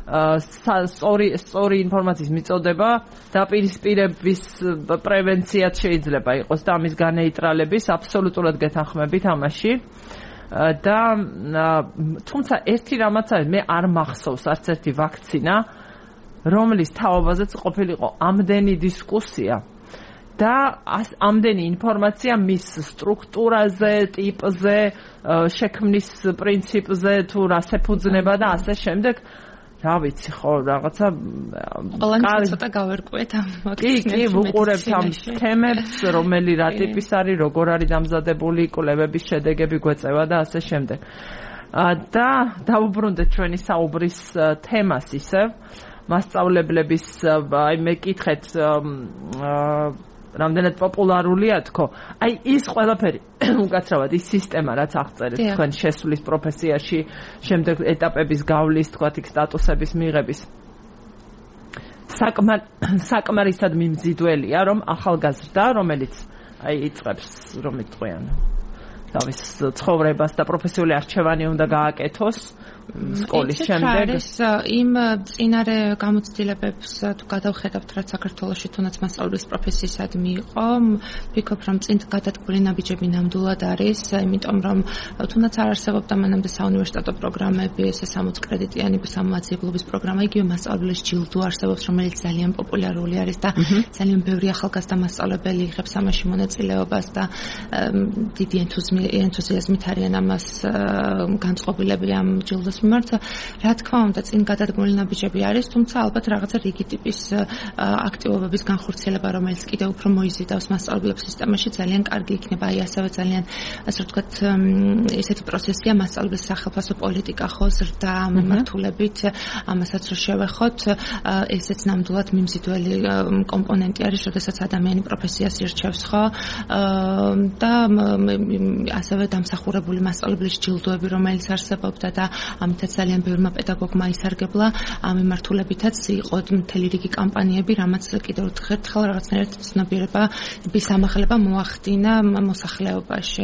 სწორი ინფორმაციის მიწოდება დაპირისპირების პრევენციაც შეიძლება იყოს და ამის განეიტრალების აბსოლუტურად გეთანხმებით ამაში. და თუმცა ერთი რამაც არის, მე არ მახსოვს არც ერთი ვაქცინა, რომლის თაობაზეც ყოფილიყო ამდენი დისკუსია და ამდენი ინფორმაცია მის სტრუქტურაზე, ტიპზე, შექმნის პრინციპზე, თუ რას ეფუძნება და ასე შემდეგ. რა ვიცი ხო, რაღაცა ყველანი ცოტა გავერკვეთ ამ ვაქცინების. კი, ვუყურებთ ამ თემებს, რომელი რა ტიპის არის, როგორ არის დამზადებული, კვლევების შედეგები გვეწევა და ასე შემდეგ. და დავუბრუნდეთ ჩვენი საუბრის თემას ისევ, მასწავლებლების, აი მე კითხეთ რამდენად პოპულარულია თქო. აი ის ყველაფერი უკაცრავად ის სისტემა რაც აღწერეთ თქვენ შესulis პროფესიაში, შემდეგ ეტაპების გავლის, თქვათ იქ სტატუსების მიღების. საკმარისად მიმზიდველია, რომ ახალგაზრდა, რომელიც აი იწყებს რომ იტყვიან თავის ცხოვრებას და პროფესიული არჩევანი უნდა გააკეთოს სკოლის შემდეგ. ეს იმ წინარე გამოცდილებებს თუ გადავხედავთ, რაც საქართველოში თუნდაც მასწავლებლის პროფესიისადმი იყო, ვფიქრობ, რომ წინ გადადგმული ნაბიჯები ნამდვილად არის, იმიტომ რომ თუნდაც არ არსებობდა მანამდე საუნივერსიტეტო პროგრამები, ესე 60 კრედიტიანი სამმაძიებლობის პროგრამა, იგივე მასწავლებლის ჯილდო არსებობს, რომელიც ძალიან პოპულარული არის და ძალიან ბევრი ახალგაზრდა მასწავლებელი იღებს ამაში მონაწილეობას და დიდი ენთუზიაზმით არიან ამას განწყობილები ამ ჯილდოს მიმართ. Რა თქმა უნდა, წინ გადადგმული ნაბიჯები არის, თუმცა ალბათ რაღაცა რიგი ტიპის აქტივობების განხორციელება, რომელიც კიდევ უფრო მოიზიდავს მასწავლებლებს სისტემაში, ძალიან კარგი იქნება. აი ასევე ძალიან, ასე ვთქვათ, ესეთი პროცესია მასწავლებლის სახელმწიფო პოლიტიკა ხო ზრდა მიმართულებით, ამასაც რო შევეხოთ, ესეც ნამდვილად მიმზიდველი კომპონენტი არის, როდესაც ადამიანი პროფესიას ირჩევს ხო და ასევე დამსახურებული მასწავლებლის ჯილდოები, რომელიც არსებობდა და ამითაც ძალიან ბევრმა პედაგოგმა ისარგებლა, ამ მიმართულებითაც იყო მთელი რიგი კამპანიები, რამაც კიდევ ერთხელ რაღაცნაირად ცნობიერების ამაღლება მოახდინა მოსახლეობაში.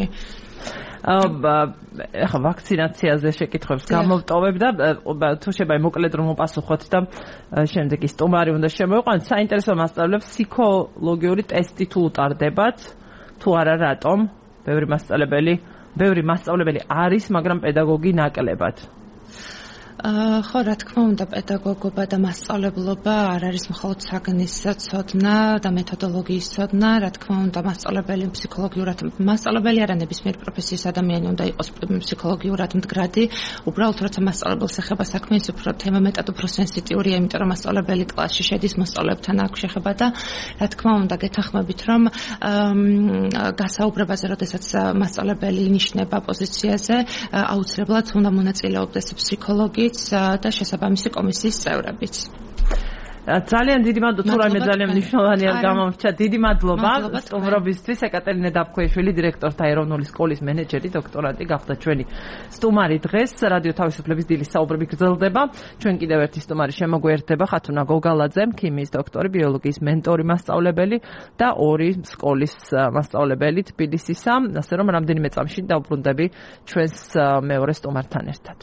ახლა ვაქცინაციაზე შეკითხვებს გამოვტოვებ და თუ შეიძლება მოკლედ რომ მოპასუხოთ და შემდეგ ის სტუმარი უნდა შემოვიყვანოთ. საინტერესო მასწავლებლებს ფსიქოლოგიური ტესტი თუ უტარდებათ, თუ არა რატომ? ბევრი მასწავლებელი არის, მაგრამ პედაგოგი ნაკლებად. ხო, რა თქმა უნდა, პედაგოგობა და მასწავლებლობა არ არის მხოლოდ საგნის ცოდნა და მეთოდოლოგიის ცოდნა, რა თქმა უნდა, მასწავლებელი არა ნებისმიერ პროფესიის ადამიანი უნდა იყოს ფსიქოლოგიურად მდგრადი, უბრალოდ როცა მასწავლებელს ეხება საქმე, ის უფრო თემა მეტად უფრო სენსიტიურია, იმიტომ რომ მასწავლებელი კლასში შედის, მოსწავლეებთან აქვს შეხება და რა თქმა უნდა, გეთანხმებით, რომ გასაუბრებაზე, როდესაც მასწავლებელი ინიშნება პოზიციაზე, აუცილებლად უნდა მონაწილეობდეს ფსიქოლოგი და შესაბამისი კომისიის წევრებიც. ძალიან დიდი მადლობა, თუ რაიმე ძალიან მნიშვნელოვანი არ გამომრჩა. დიდი მადლობა სტუმრობისთვის. ეკატერინე დაფქვეიშვილი, დირექტორთა ეროვნული სკოლის მენეჯერი, დოქტორანტი გახდა ჩვენი სტუმარი დღეს. რადიო თავისუფლების დილის საუბრები გრძელდება. ჩვენ კიდევ ერთი სტუმარი შემოგვიერთდება, ხათუნა გოგალაძე, ქიმიის დოქტორი, ბიოლოგიის მენტორი მასწავლებელი და ორი სკოლის მასწავლებელი თბილისისა. ასე რომ რამდენიმე წამში დავბრუნდები ჩვენს მეორე სტუმართან ერთად.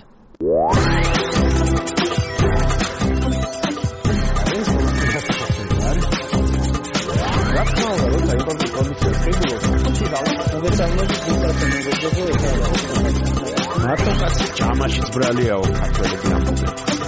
მარტოკაცი ჯამაშიც ბრალიაო ქართველები ამბობენ.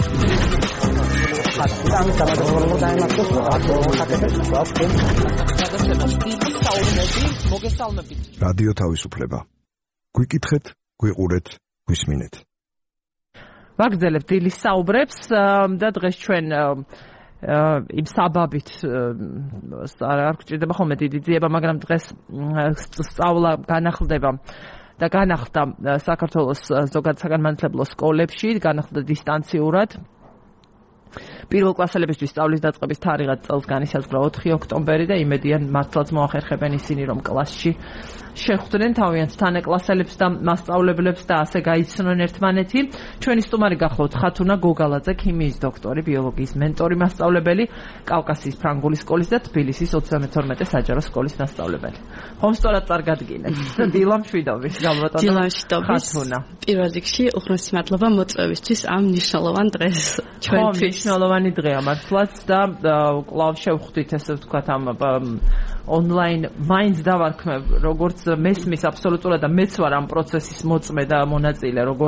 რადიო თავისუფლება. გვიკითხეთ, გვიყურეთ, გვისმინეთ. ვაგრძელებთ დილის საუბრებს და დღეს ჩვენ იმ საბაბით არ გვჭირდება ხოლმე დიდი ძიება, მაგრამ დღეს სწავლა განახლდება და განახლდა საქართველოს ზოგად საგანმანათლებლო სკოლებში, განახლდა დისტანციურად. პირველ კლასელებისთვის სწავლის დაწყების თარიღად წელს განისაზღვრა 4 ოქტომბერი და იმედიან მართლაც მოახერხებენ ისინი, რომ კლასში შეხვდნენ თავიანთ თანაკლასელებს და მასწავლებლებს და ასე გაიცნონ ერთმანეთი. ჩვენი სტუმარი გახლავთ ხათუნა გოგალაძე, ქიმიის დოქტორი, ბიოლოგიის მენტორი მასწავლებელი, კავკასიის ფრანგული სკოლის და თბილისის 32 საჯარო სკოლის მასწავლებელი. ხომ სწორად წარგადგინეთ. დილამშვიდობის, გალბატონო ხათუნა. პირველ რიგში უღრმესი მადლობა მოწვევისთვის ამ მნიშვნელოვან დღეს ჩვენთვის. მნიშვნელოვანი დღეა მართლაც და კვლავ შევხვდით, ესე ვთქვათ, ამ ონლაინ მაინც დავარქმევ, როგორც მესმის აბსოლუტურად და მეც ვარ ამ პროცესის მოწმე და მონაწილე, როგორ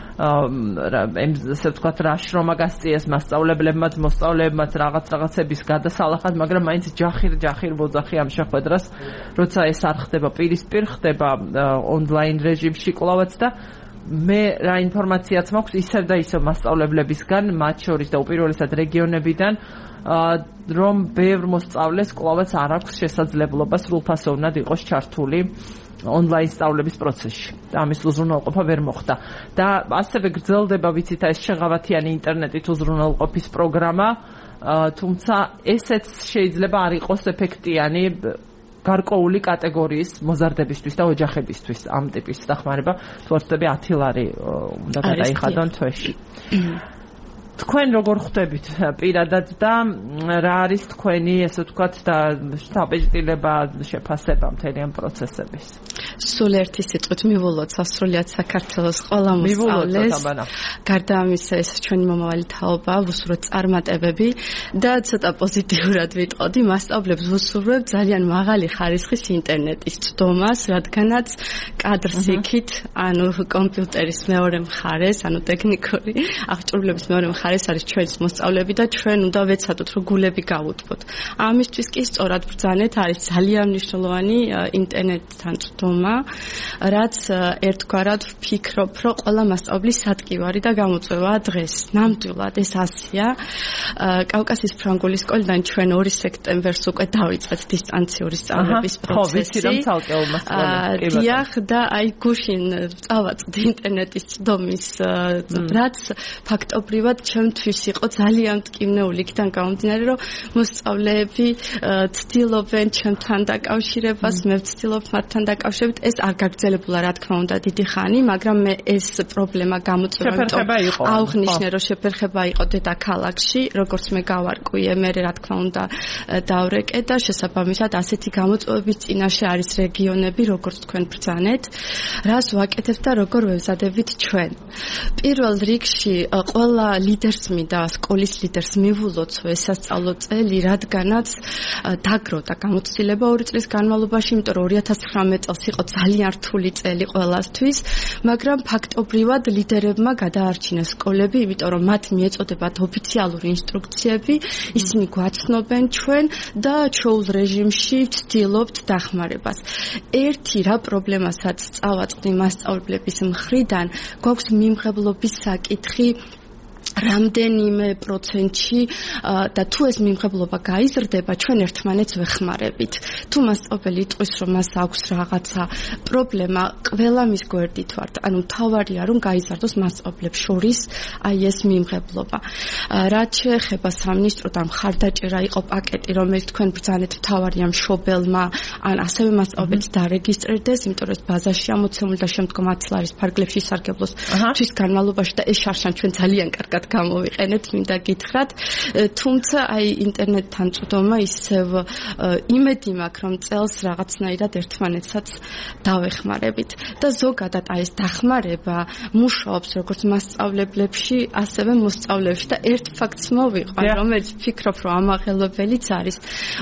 ესე ვთქვათ, რა შრომა გასწიეს მასწავლებლებმაც, მოსწავლეებმაც რაღაცების გადასალახად, მაგრამ მაინც ჯახირ ბოძახი ამ შეხვედრას, როცა ეს არ ხდება პირისპირ, ხდება ონლაინ რეჟიმში კვლავაც და მე რა ინფორმაციაც მაქვს ისევ და ისევ მასწავლებლებისგან, მათ შორის და უპირველესად რეგიონებიდან, რომ ბევრ მოსწავლეს კვლავაც არ აქვს შესაძლებლობა სრულფასოვნად იყოს ჩართული ონლაინ სწავლების პროცესში. და ამის უზრუნველყოფა ვერ მოხდა. და ასევე გრძელდება, ვიცით, ეს შეღავათიანი ინტერნეტით უზრუნველყოფის პროგრამა, თუმცა ესეც შეიძლება არ იყოს ეფექტიანი გარკვეული კატეგორიის მოზარდებისთვის და ოჯახებისთვის ამ ტიპის დახმარება თუ არ ვთქვი 10 ლარი უნდა გადაიხადონ თვეში. თქვენ როგორ ხვდებით პირადად და რა არის თქვენი ესე ვთქვათ და საპეჭდილება შეფასება მთელი ამ პროცესების? სულ ერთი სიტყვით მივულოცა სრულიად საქართველოს ყველა მოსწავლეს. გარდა ამისა ეს ჩვენი მომავალი თაობა ვუსურვებთ წარმატებები და ცოტა პოზიტიურად ვიტყოდი მასწავლებლებს ვუსურვებთ ძალიან მაღალი ხარისხის ინტერნეტის წვდომას, რადგანაც კადრს იქით, ანუ კომპიუტერის მეორე მხარეს, ანუ ტექნიკური აღჭურვილების მეორე მხარეს არის ჩვენს მოსწავლეები და ჩვენ უნდა ვეცადოთ რომ გულები გავუთბოთ. ამისთვის კი სწორად ბრძანეთ არის ძალიან მნიშვნელოვანი ინტერნეტთან წვდომა, რაც ერთგვარად ვფიქრობ, რომ ყველა მასწავლებლის სატკივარი და გამოწვევა დღეს. ნამდვილად ეს ასია. კავკასიის ფრანგული სკოლიდან ჩვენ 2 სექტემბერს უკვე დავიწყეთ დისტანციური სწავლების პროცესი. დიახ და აი გუშინ წავაწყდი ინტერნეტის წვდომის რაც ფაქტობრივად ჩემთვის იყო ძალიან მტკივნეული იქიდან გამომდინარე, რომ მოსწავლეები ცდილობენ ჩემთან დაკავშირებას, მე ვცდილობ მათთან დაკავშირებით. ეს არ გაგრძელებულა რა თქმა უნდა დიდი ხანი, მაგრამ მე ეს პრობლემა გამოწვევა, იმიტომ აღვნიშნე, რომ შეფერხება იყო დედაქალაქში, როგორც მე გავარკვიე, მე რა თქმა უნდა დავრეკე და შესაბამისად ასეთი გამოწვევების წინაშე არის რეგიონები, როგორც თქვენ ბრძანეთ, რას ვაკეთებთ და როგორ ვევზადებით ჩვენ. პირველ რიგში ყველა ლიდერს მინდა სკოლის ლიდერს მივულოცო ეს სასწავლო წელი, რადგანაც დაგროვდა გამოცდილება 2 წლის განმავლობაში, იმიტომ რომ 2019 წელს იყო ძალიან რთული წელი ყველასთვის, მაგრამ ფაქტობრივად ლიდერებმა გადაარჩინეს სკოლები, იმიტომ რომ მათ მიეწოდებათ ოფიციალური ინსტრუქციები, ისინი გვაცნობენ ჩვენ და ჩოულ რეჟიმში ვცდილობთ დახმარებას. ერთი რა პრობლემასაც წავაწყდი მასწავლებლების მხრიდან, გვაქვს მიმღებლობის საკითხი რამდენიმე პროცენტში და თუ ეს მიმღებლობა გაიზრდება, ჩვენ ერთმანეთს ვეხმარებით. თუ მასწავლებელი იტყვის, რომ მას აქვს რაღაცა პრობლემა, ყველა მის გვერდით ვართ. ანუ მთავარია, რომ გაიზარდოს მასწავლებლებს შორის აი ეს მიმღებლობა. რაც შეეხება სამინისტროდან მხარდაჭერა იყო პაკეტი, რომელიც თქვენ ბრძანეთ მთავარია მშობელმა, ან ასევე მასწავლებელი დარეგისტრირდეს, იმიტომ რომ ეს ბაზაში ამოცემული და შემდგომ 10 ლარის ფარგლებში სარგებლოს თვის განმავლობაში და ეს შარშან ჩვენ ძალიან კარგად გამოვიყენეთ, მინდა გითხრათ, თუმცა აი ინტერნეტთან წვდომა ისევ იმედი მაქვს, რომ წელს რაღაცნაირად ერთმანეთსაც დავეხმარებით და ზოგადად აი ეს დახმარება მუშაობს როგორც მასწავლებლებში, ასევე მოსწავლეებში და ერთ ფაქტს მოვიყვან, რომელიც ვფიქრობ, რომ ამაღელებელიც არის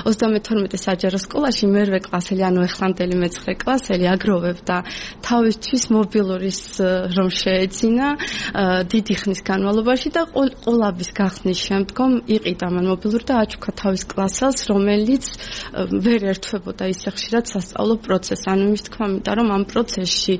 32 საჯარო სკოლაში მერვე კლასელი, ანუ ეხლამდელი მე-9 კლასელი აგროვებდა თავისთვის მობილურის რომ შეეძინა დიდი ხნის განმავლობაში და ყოლაბის გახსნის შემდგომ იყიდა მან მობილური და აჩუქა თავის კლასელს, რომელიც ვერ ერთვებოდა ისე ხშირად სასწავლო პროცესს. ანუ იმის თქმა მინდა, რომ ამ პროცესში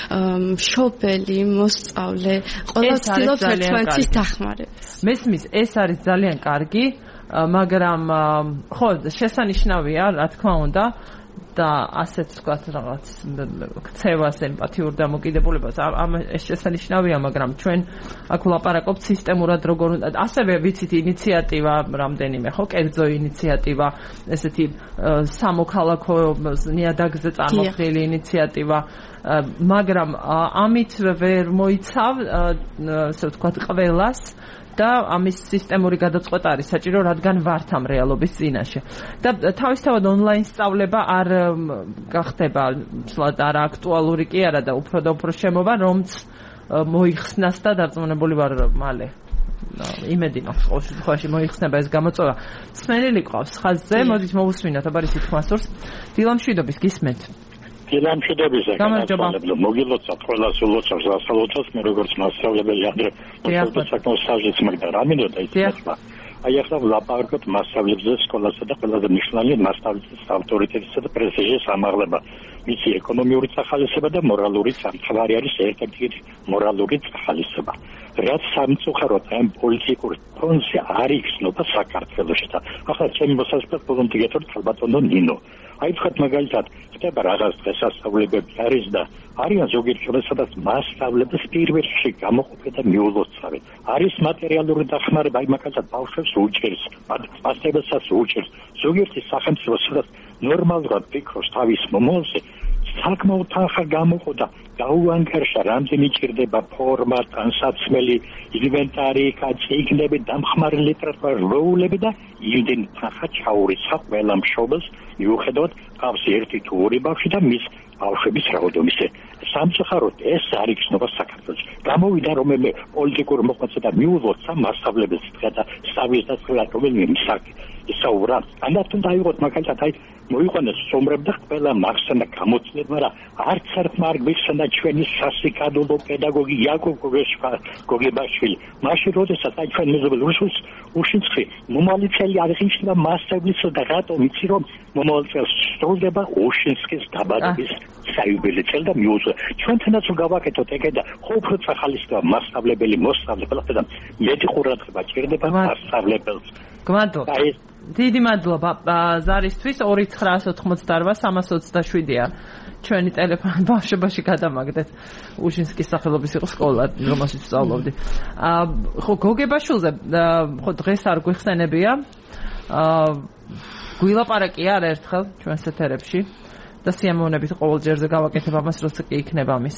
მშობელი, მოსწავლე, ყველა ცდილობს ერთმანეთის დახმარებას. მესმის, ეს არის ძალიან კარგი, მაგრამ ხო, შესანიშნავია, რა თქმა უნდა, და ასეთ ვთქვათ რაღაც ქცევას, ემპათიურ დამოკიდებულებას ამ ეს შესანიშნავია, მაგრამ ჩვენ აქ ვლაპარაკობთ სისტემურად როგორ უნდა. ასევე ვიცით ინიციატივა რამდენიმე, ხო, კერძო ინიციატივა, ესეთი სამოქალაქო ნიადაგზე წარმოქმნილი ინიციატივა, მაგრამ ამით ვერ მოიცავ, ასე ვთქვათ, ყველას და ამის სისტემური გადაწყვეტა არის საჭირო, რადგან ვართ ამ რეალობის წინაშე. და თავისთავად ონლაინ სწავლება არ გახდება, სულად არ აქტუალური კი არა და უფრო და უფრო შემოვა, რომც მოიხსნას და დარწმუნებული ვარ მალე. იმედი მაქვს, ყოველ შემთხვევაში მოიხსნება ეს გამოწვევა. მსმენელი ყავს ხაზზე, მოდით მოვუსმინოთ აბარისი თქმასურს. დილამშვიდობის გისმენთ. დილამშვიდობისა, განსაკუთრებით მოგილოცავთ ყველას ულოცავს დასალოცავს, მე როგორც მასწავლებელი ანდრე მოსწავლე საკმაოდ საჯეც მაგდა რა მინდოდა იცნება. აი ახლა ვლაპარაკობთ მასწავლებლებზე სკოლასა და ყველაზე მნიშვნელოვანი მასწავლებლის ავტორიტეტისა და პრესტიჟის ამაღლება. მის ეკონომიური სახალისება და მორალური სამყარო არის ერთ-ერთი მორალური სახალისება. რაც სამწუხაროდ ამ პოლიტიკურ ფონზე არ იხსნება საქართველოში და ახლა ჩემი მოსაზრებით ბოლომდე გეტყვით ხალბატონო ნინო აი თქვათ მაგალითად ხდება რაღაც დღესასწაულებები არის და არიან ზოგიერთ შემთხვევაში სადაც მასშტაბლებს პირველ რიგში გამოყოფა და მიულოცავი არის მატერიალური დახმარება აი მაგალითად ბავშვებს უჭერს მასშტაბებსაც უჭერს ზოგიერთი სახელმწიფო სადაც ნორმალურად ფიქრობს თავის მომავალზე საკმაოდ თანხა გამოყო და გაუანგარიშა რამდენი ჭირდება ფორმა, განსაცმელი, ინვენტარი, კაცი-იქნები, დამხმარე ლიტერატურა, როულები და იმდენი თანხა ჩაურიცხა ყველა მშობელს მიუხედავად ყავს ერთი თუ ორი ბავშვი და მის ბავშვების რაოდენობისა. სამწუხაროდ ეს არ იხსნება საქართველოში. გამოვიდა რომელიმე პოლიტიკურ მოღვაწე და მიულოცა მასშტაბლებს და სწავლის დასწრება რომელიმე მსახი ისაუბრა. ანათუნ დაიღოთ მაგალითად აი მოიყვანეს სომრებ და ყველა მახსნა გამოცნეთ, მაგრამ არც ერთმა არ გვიხსნა ჩვენი სასიკადულო პედაგოგი იაკობ გოგებაშვილი. მაშინ როდესაც აი ჩვენ მეზობელ რუსულს უშინცხი მომალიცელი არ იხსნა მასშტაბლის და რატომ იცი რომ მომავალ წელს სწავლდება უშინსკის დაბადების საიუბილე წელი და მიუძღვე. ჩვენთანაც გავაკეთოთ ეგ და ხო უფრო სახალისდება მასშტაბლებელი მოსწავლებლად და მეტი ყურადღება ჭირდება მასშტაბლებელს. გმადლობა. დიდი მადლობა ზარისთვის 2988-327-ია ჩვენი ტელეფონი ბავშვობაში გადამაგდეთ უშინსკის სახელობის იყო სკოლა რომელშიც ვსწავლობდი. ხო გოგებაშვილზე ხო დღეს არ გვიხსენებია გვილაპარაკია არაერთხელ ჩვენს ეთერებში და სიამოვნებით ყოველ ჯერზე გავაკეთებ ამას როცა კი იქნება მის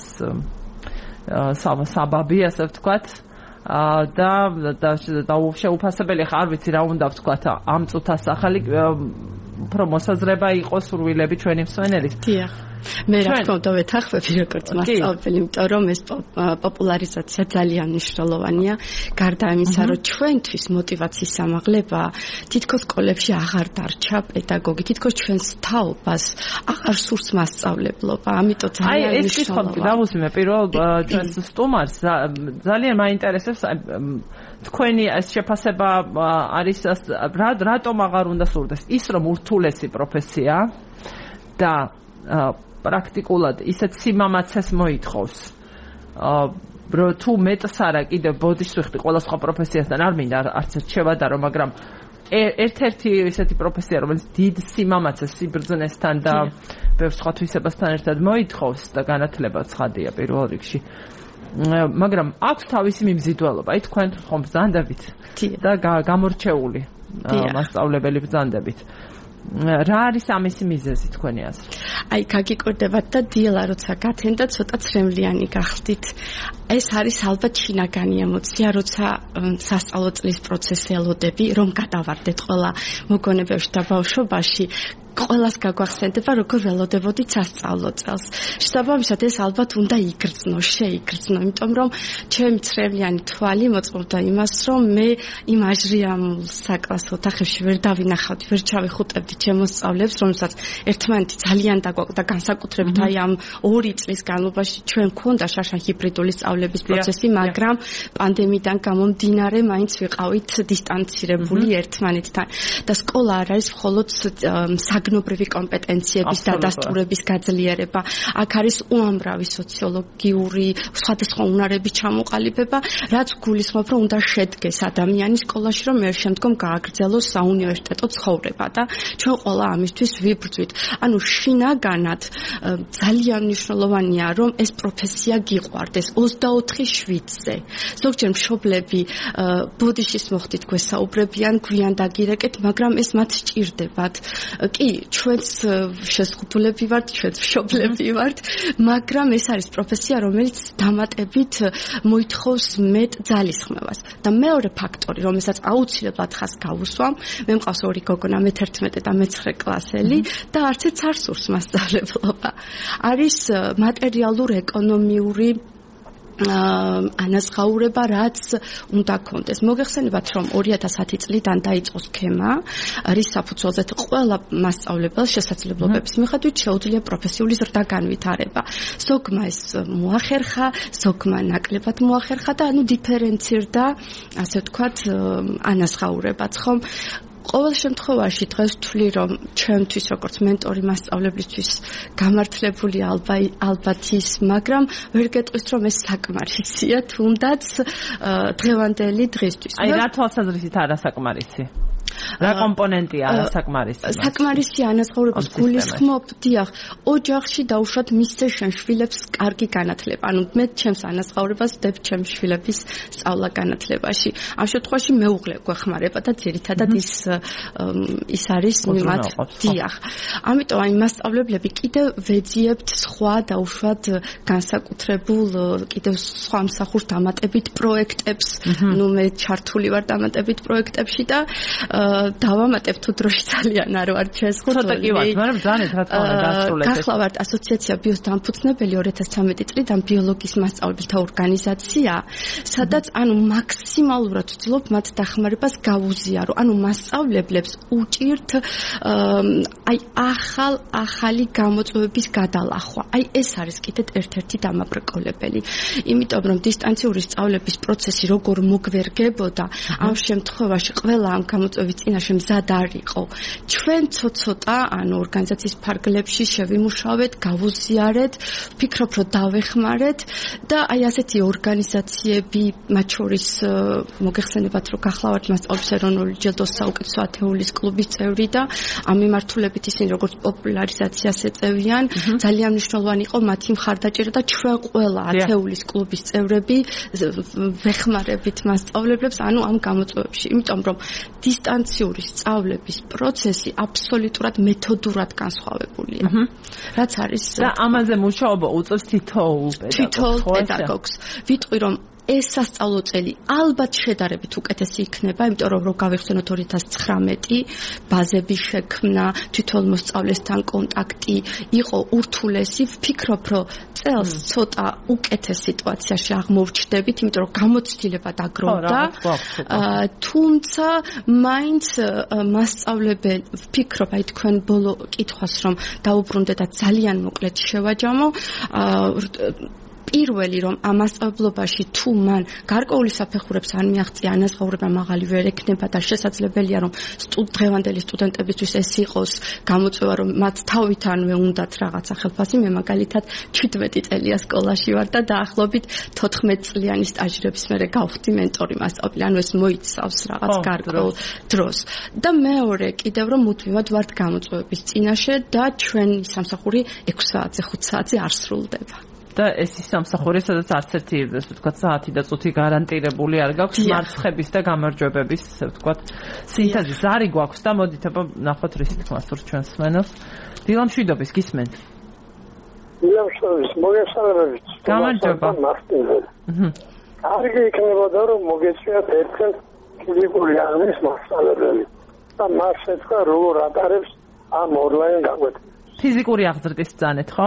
საბაბი ასე ვთქვათ და შეუფასებელი ხარ ვიცი რა უნდა ვთქვათ ამ წუთას ახალი უფრო მოსაზრება იყოს სურვილები ჩვენი მსვენელის. დიახ. მე რა თქმა უნდა ვეთანხმები როგორც მასწავლებელი, იმიტომ რომ ეს პოპულარიზაცია ძალიან მნიშვნელოვანია. გარდა ამისა, რომ ჩვენთვის მოტივაციის სამაღლება თითქოს სკოლებში აღარ დარჩა პედაგოგი, თითქოს ჩვენს თაობას აღარ სურს მასწავლებლობა. ამიტომ ძალიან მნიშვნელოვანია. აი ეს კითხვა დავუსვიმე პირველ ჩვენს სტუმარს ძალიან მაინტერესებს თქვენი ეს შეფასება არის რატომ აღარ უნდა სურდეს ის რომ ურთულესი პროფესია და პრაქტიკულად ისეთ სიმამაცეს მოითხოვს რომ თუ მეტს არა კიდევ ბოდიშს ვიხდი ყველა სხვა პროფესიასთან არ მინდა არც ერთ შევადარო მაგრამ ერთ-ერთი ისეთი პროფესია რომელიც დიდ სიმამაცეს სიბრძნესთან და ბევრ სხვა თვისებასთან ერთად მოითხოვს და განათლება ცხადია პირველ რიგში მაგრამ აქვს თავისი მიმზიდველობა აი თქვენ ხომ ბრძანდებით და გამორჩეული მასწავლებელი ბრძანდებით რა არის ამისი მიზეზი თქვენი აზრით? აი გაგიკვირდებათ და დილა როცა გათენდა ცოტა ცრემლიანი გახდით. ეს არის ალბათ შინაგანი ემოცია, როცა სასწავლო წლის პროცესს ელოდები, რომ გადავარდეთ ყველა მოგონებებში და ბავშვობაში. ყველას გაგვახსენდება როგორ ველოდებოდით სასწავლო წელს. შესაბამისად ეს ალბათ უნდა იგრძნო, შეიგრძნო, იმიტომ რომ ჩემი ცრემლიანი თვალი მოწყობდა იმას, რომ მე იმ აჟრიამულ საკლასო ოთახებში ვერ დავინახავდი, ვერ ჩავიხუტებდი ჩემ მოსწავლეებს, რომელსაც ერთმანეთი ძალიან დაგვაკვდა განსაკუთრებით აი ამ 2 წლის განმავლობაში ჩვენ გვქონდა შაშა ჰიბრიდული სწავლების პროცესი, მაგრამ პანდემიიდან გამომდინარე მაინც ვიყავით დისტანცირებული ერთმანეთთან და სკოლა არ არის მხოლოდ საგნობრივი კომპეტენციების დადასტურების გაძლიერება. აქ არის უამრავი სოციოლოგიური სხვადასხვა უნარების ჩამოყალიბება, რაც გულისხმობ, რომ უნდა შედგეს ადამიანი სკოლაში, რომ მე შემდგომ გააგრძელოს საუნივერსიტეტო ცხოვრება და ჩვენ ყველა ამისთვის ვიბრძვით. ანუ შინაგანად ძალიან მნიშვნელოვანია, რომ ეს პროფესია გიყვარდეს 24/7-ზე. ზოგჯერ მშობლები ბოდიშის მოხდით გვესაუბრებიან, გვიან დაგირეკეთ, მაგრამ ეს მათ სჭირდებათ. კი, ჩვენს შეზღუდულები ვართ, ჩვენს მშობლები ვართ, მაგრამ ეს არის პროფესია, რომელიც დამატებით მოითხოვს მეტ ძალისხმევას. და მეორე ფაქტორი, რომელსაც აუცილებლად ხას გავუსვამ, მე მყავს 2 გოგონა, მე-11 და მე-9 კლასელი და არცეც არ სურს მასწავლებლობა. არის მატერიალურ ეკონომიური ანაზღაურება, რაც უნდა კონდეს. მოგეხსენებათ, რომ 2010 წლიდან დაიწყო სქემა, რის საფუძველზეც ყველა მასწავლებელს შესაძლებლობების მიხედვით შეუძლია პროფესიული ზრდა განვითარება. ზოგმა ეს მოახერხა, ზოგმა ნაკლებად მოახერხა და ანუ დიფერენცირდა, ასე ვთქვათ, ანაზღაურებაც, ხომ? ყოველ შემთხვევაში დღეს ვთვლი, რომ ჩემთვის როგორც მენტორი მასწავლებლისთვის გამართლებული ალბათ ის, მაგრამ ვერ გეტყვის, რომ ეს საკმარისია, თუნდაც დღევანდელი დღისთვის. აი რა თვალსაზრისით არასაკმარისი? რა კომპონენტია არასაკმარისი? საკმარისი ანაზღაურებას გულისხმობ, დიახ, ოჯახში დაუშვათ მისცე შენ შვილებს კარგი განათლება. ანუ მე ჩემს ანაზღაურებას ვდებ ჩემს შვილების სწავლა განათლებაში. ამ შემთხვევაში მეუღლე გვეხმარება და ძირითადად ის არის მიმართ, დიახ. ამიტომ აი მასწავლებლები კიდევ ვეძიებთ სხვა დაუშვათ განსაკუთრებულ კიდევ სხვა მსახურს დამატებით პროექტებს. ნუ მე ჩართული ვარ დამატებით პროექტებში და დავამატებ თუ დროში ძალიან არ ვარ შეზღუდული. ცოტა კი ვარ, მაგრამ ძალიან რა თქმა უნდა გასწავლეთ. გახლავართ ასოციაცია ბიოს დამფუძნებელი 2013 წლიდან ბიოლოგიის მასწავლებელთა ორგანიზაცია, სადაც ანუ მაქსიმალურად ვცდილობ მათ დახმარებას გავუზიარო. ანუ მასწავლებლებს უჭირთ აი ახალი გამოწვევების გადალახვა. აი ეს არის კიდევ ერთ-ერთი დამაბრკოლებელი. იმიტომ რომ დისტანციური სწავლების პროცესი როგორ მოგვერგებოდა, ამ შემთხვევაში ყველა ამ გამოწვევის წინაშე მზად არ იყო. ჩვენ ცოტა ანუ ორგანიზაციის ფარგლებში შევიმუშავეთ, გავუზიარეთ, ვფიქრობ, რომ დავეხმარეთ და აი ასეთი ორგანიზაციები, მათ შორის მოგეხსენებათ, რომ გახლავართ მასწავლებლის ეროვნული ჯილდოს საუკეთესო ათეულის კლუბის წევრი და ამ მიმართულებით ისინი როგორც პოპულარიზაციას ეწევიან, ძალიან მნიშვნელოვანი იყო მათი მხარდაჭერა და ჩვენ ყველა ათეულის კლუბის წევრები ვეხმარებით მასწავლებლებს ანუ ამ გამოწვევებში, იმიტომ რომ დისტანციური სწავლების პროცესი აბსოლუტურად მეთოდურად განსხვავებულია. რაც არის და ამაზე მუშაობა უწევს თითოეულ პედაგოგს. ვიტყვი რომ ეს სასწავლო წელი ალბათ შედარებით უკეთესი იქნება, იმიტომ რომ გავიხსენოთ 2019 ბაზების შექმნა, თითოეულ მოსწავლესთან კონტაქტი იყო ურთულესი. ვფიქრობ, რომ წელს ცოტა უკეთეს სიტუაციაში აღმოვრჩდებით, იმიტომ რომ გამოცდილება დაგროვდა. თუმცა მაინც მასწავლებელი ვფიქრობ, აი თქვენ ბოლო კითხვას რომ დაუბრუნდეთ და ძალიან მოკლედ შევაჯამო, პირველი რომ ამ მასწავლებლობაში თუ მან გარკვეული საფეხურებს არ მიაღწია, ანაზღაურება მაღალი ვერ ექნება და შესაძლებელია რომ დღევანდელი სტუდენტებისთვის ეს იყოს გამოწვევა, რომ მათ თავითანვე უნდათ რაღაცა ხელფასი. მე მაგალითად 17 წელია სკოლაში ვარ და დაახლოებით 14 წლიანი სტაჟირების მერე გავხდი მენტორი მასწავლებელი. ანუ ეს მოიცავს რაღაც გარკვეულ დროს. და მეორე კიდევ რომ მუდმივად ვართ გამოწვევების წინაშე და ჩვენი სამსახური 6 საათზე 5 საათზე არ სრულდება. და ეს ის სამსახური, სადაც არც ერთი, ასე ვთქვათ, საათი და წუთი გარანტირებული არ გაქვს მარცხების და გამარჯვებების, ასე ვთქვათ, სინთეზის არი გვაქვს და მოდით აბა ნახოთ რისი თქმა სურს ჩვენს სმენელს. დილა მშვიდობის გისმენთ. დილა მშვიდობის, მოგესალმებით. გამარჯობა. კარგი იქნებოდა რომ მოგეწიათ ერთხელ ფიზიკური აღზრდის მასწავლებელი და მას ეთქვა როგორ ატარებს ამ ონლაინ გაკვეთილებს. ფიზიკური აღზრდის ბრძანეთ, ხო?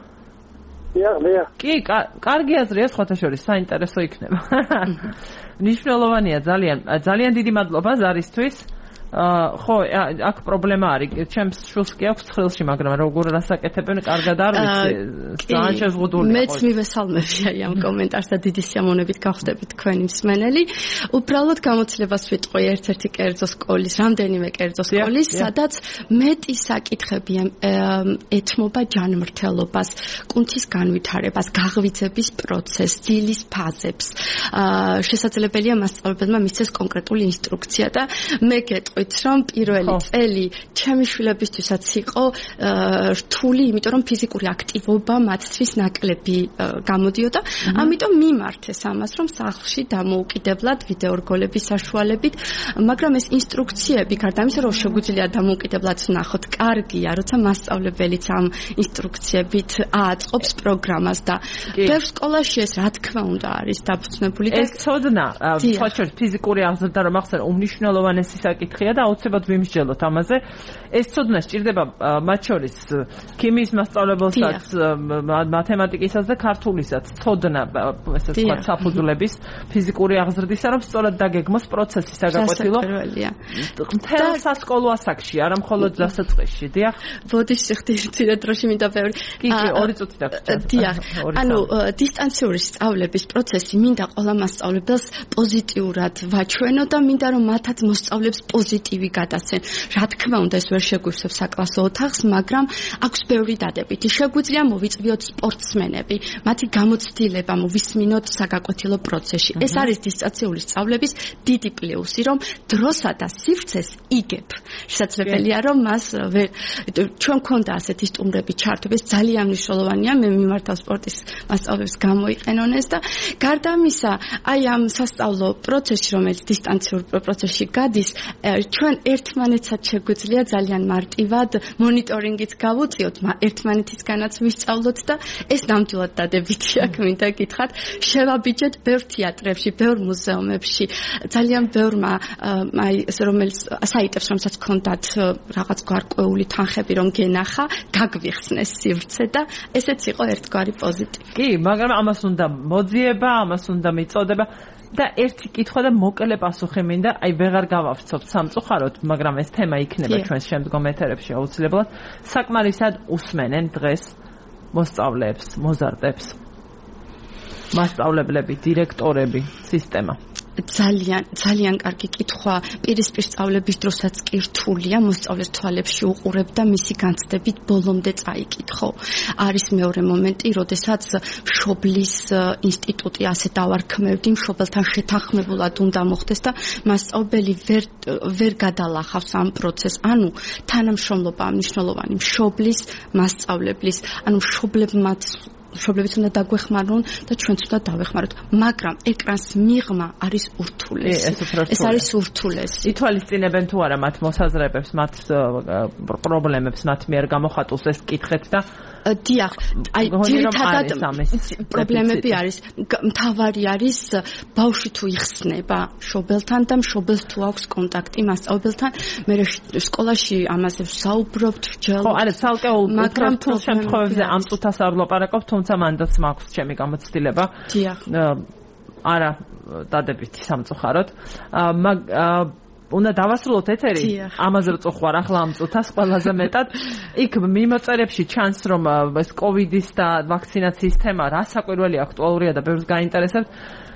კი, კარგი აზრია, სხვათა შორის საინტერესო იქნება. მნიშვნელოვანია ძალიან დიდი მადლობა ზარისთვის. ხო, აქ პრობლემა არის. ჩემს შულს კი აქვს ცხელში, მაგრამ როგორ რასაკეთებენ, კარგად არ ვიცი. ძალიან შეზღუდულია. მეც მივესალმები აი ამ კომენტარს და დიდი სიამოვნებით გავხდებით თქვენი მსმენელი. უბრალოდ გამოცდილებას ვიტყვი ერთ-ერთი კერძო სკოლის, რამდენიმე კერძო სკოლის, სადაც მეტი საკითხები ეთმობა ჯანმრთელობას, კუნთის განვითარებას, გაღვიძების პროცესს, დილის ფაზებს. შესაძლებელია მასწავლებელმა მისცეს კონკრეტული ინსტრუქცია და მე გეტყვით რომ პირველი წელი ჩემი შვილებისთვისაც იყო რთული, იმიტომ რომ ფიზიკური აქტივობა მათთვის ნაკლები გამოდიოდა. ამიტომ მიმართეს ამას, რომ სახლში დამოუკიდებლად ვიდეო რგოლების საშუალებით, მაგრამ ეს ინსტრუქციები, გარდა ამისა, რომ შეგვიძლია დამოუკიდებლად ვნახოთ, კარგია, როცა მასწავლებელიც ამ ინსტრუქციებით აწყობს პროგრამას და ბევრ სკოლაში ეს რა თქმა უნდა არის დაფუძნებული და ეს ცოდნა, თვალშორის ფიზიკური აღზრდა რომ ახსენე, უმნიშვნელოვანესი საკითხია და აუცილებლად ვიმსჯელოთ ამაზე. ეს ცოდნა სჭირდება მათ შორის ქიმიის მასწავლებელსაც, მათემატიკისაც და ქართულისაც. ცოდნა, ესე ვთქვათ, საფუძვლების ფიზიკური აღზრდისა, რომ სწორად დაგეგმოს პროცესი საგაკვეთილო. მთელ სასკოლო ასაკში, არა მხოლოდ დასაწყისში, დიახ. ბოდიში ხდით დროში მინდა ბევრი. კი, 2 წუთი დაგჭირდა. დიახ. ანუ დისტანციური სწავლების პროცესი მინდა ყველა მასწავლებელს პოზიტიურად ვაჩვენო და მინდა რომ მათაც მოსწავლებს პოზიტივი გადასცენ. რა თქმა უნდა, ეს ვერ შეგვივსებს საკლასო ოთახს, მაგრამ აქვს ბევრი დადებითი. შეგვიძლია მოვიწვიოთ სპორტსმენები, მათი გამოცდილება მოვისმინოთ საგაკვეთილო პროცესში. ეს არის დისტანციური სწავლების დიდი პლუსი, რომ დროსა და სივრცეს იგებ. შესაძლებელია, რომ მას ჩვენ გქონდა ასეთი სტუმრები ჩართვეს, ძალიან მნიშვნელოვანია მე მიმართავ სპორტის მასწავლებელს გამოიყენონ ეს და გარდა ამისა, აი ამ სასწავლო პროცესში, რომელიც დისტანციურ პროცესში გადის, ჩვენ ერთმანეთსაც შეგვიძლია ძალიან მარტივად მონიტორინგით გავუწიოთ, ერთმანეთისგანაც ვისწავლოთ და ეს ნამდვილად დადებითია, მინდა გითხრათ, შევაბიჯეთ ბევრ თეატრებში, ბევრ მუზეუმებში, ძალიან ბევრმა აი რომელიც საიტებს, რომელსაც ჰქონდათ რაღაც გარკვეული თანხები, რომ გენახა, გაგვიხსნეს სივრცე და ესეც იყო ერთგვარი პოზიტივი. კი, მაგრამ ამას უნდა მოძიება, ამას უნდა მიწოდება და ერთი კითხვა და მოკლე პასუხი მინდა, აი ვეღარ გავავსოთ სამწუხაროდ, მაგრამ ეს თემა იქნება ჩვენს შემდგომ ეთერებში აუცილებლად. საკმარისად უსმენენ დღეს მოსწავლეებს, მოზარდებს, მასწავლებლები, დირექტორები, სისტემა. ძალიან კარგი კითხვა. პირისპირ სწავლების დროსაც კი რთულია მოსწავლეს თვალებში უყურებ და მისი განცდებით ბოლომდე წაიკითხო. არის მეორე მომენტი, როდესაც მშობლის ინსტიტუტი ასე დავარქმევდი, მშობელთან შეთანხმებულად უნდა მოხდეს და მასწავლებელი ვერ გადალახავს ამ პროცესს. ანუ თანამშრომლობა მნიშვნელოვანი მშობლის, მასწავლებლის, ანუ მშობლებიც უნდა დაგვეხმარონ და ჩვენც უნდა დავეხმაროთ, მაგრამ ეკრანს მიღმა არის ურთულესი. ეს არის ურთულესი. ითვალისწინებენ თუ არა მათ მოსაზრებებს, მათ პრობლემებს, მათ მიერ გამოხატულს ეს კითხეთ და დიახ, აი ძირითადად პრობლემები არის, მთავარი არის ბავშვი თუ იხსნება მშობელთან და მშობელს თუ აქვს კონტაქტი მასწავლებელთან, მე სკოლაში ამაზე ვსაუბრობთ რჯელ. ხო, არა, ცალკეულ მაგრამ თუ შემთხვევებზე ამ წუთას არ ვლაპარაკობ, თუმცა მანდაც მაქვს ჩემი გამოცდილება. დიახ. არა, დადებითი სამწუხაროდ. უნდა დავასრულოთ ეთერი, ამაზე წუხვარ ახლა ამ წუთას ყველაზე მეტად. იქ მიმოწერებში ჩანს, რომ ეს კოვიდის და ვაქცინაციის თემა რასაკვირველი აქტუალურია და ბევრს გაინტერესებს.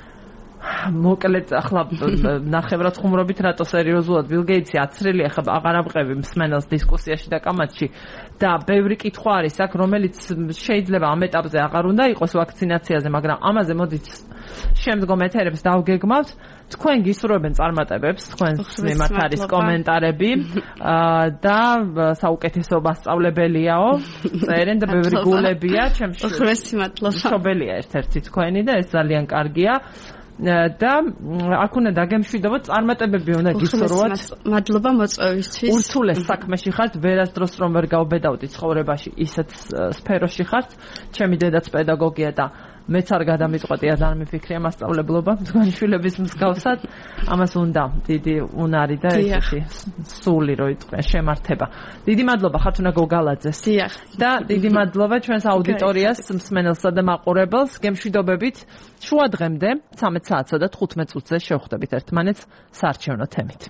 მოკლედ ახლა ნახევრად ხუმრობით რატო სერიოზულად ბილ გეიტსი აცრელი ახლა აღარ ამყევი მსმენელს დისკუსიაში და კამათში და ბევრი კითხვა არის აქ, რომელიც შეიძლება ამ ეტაპზე აღარ უნდა იყოს ვაქცინაციაზე, მაგრამ ამაზე მოდით შემდგომ ეთერებს დავგეგმავთ. თქვენ გისურვებენ წარმატებებს, თქვენს მიმართ არის კომენტარები და საუკეთესო მასწავლებელიაო, წერენ და ბევრი გულებია, ჩემში. უხრესი მადლობა. მშობელია ერთ-ერთი თქვენი და ეს ძალიან კარგია. და აქ უნდა დაგემშვიდობოთ, წარმატებები უნდა გისურვოთ. მადლობა მოწვევისთვის. ურთულეს საქმეში ხართ, ვერასდროს რომ ვერ გავბედავდი ცხოვრებაში, ისეთ სფეროში ხართ. ჩემი დედაც პედაგოგია და მეც არ გადამიწყვეტია და არ მიფიქრია მასწავლებლობა თქვენი შვილების მსგავსად. ამას უნდა დიდი უნარი და ესეთი სული რო იყვეს შემართება. დიდი მადლობა ხათუნა გოგალაძეს. დიახ. და დიდი მადლობა ჩვენს აუდიტორიას, მსმენელსა და მაყურებელს. გემშვიდობებით შუა დღემდე 13 საათსა და 15 წუთზე შევხვდებით ერთმანეთს საარჩევნო თემით.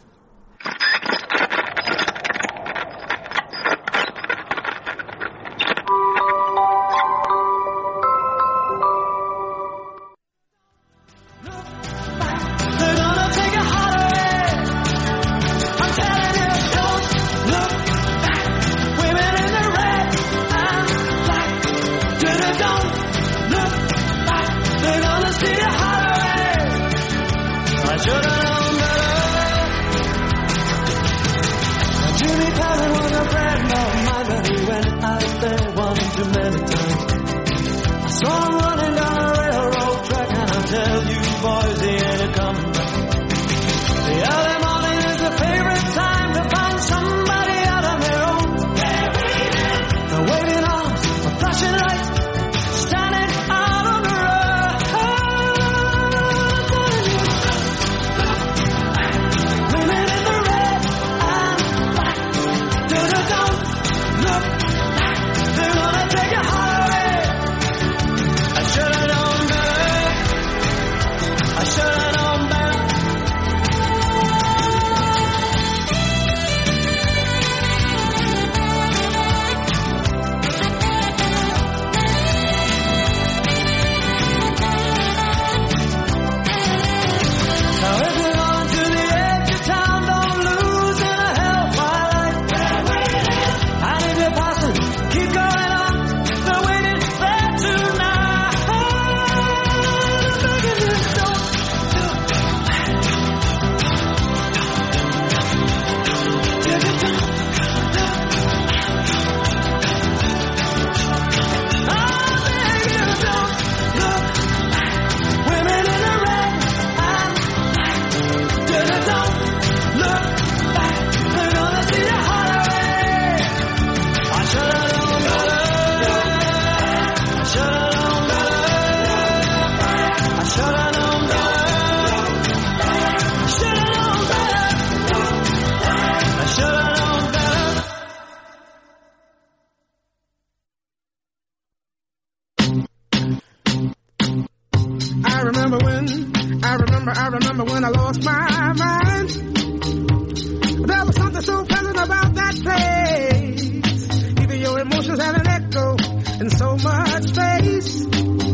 I remember when I lost my mind. There was something so pleasant about that place. Even your emotions had an echo in so much space.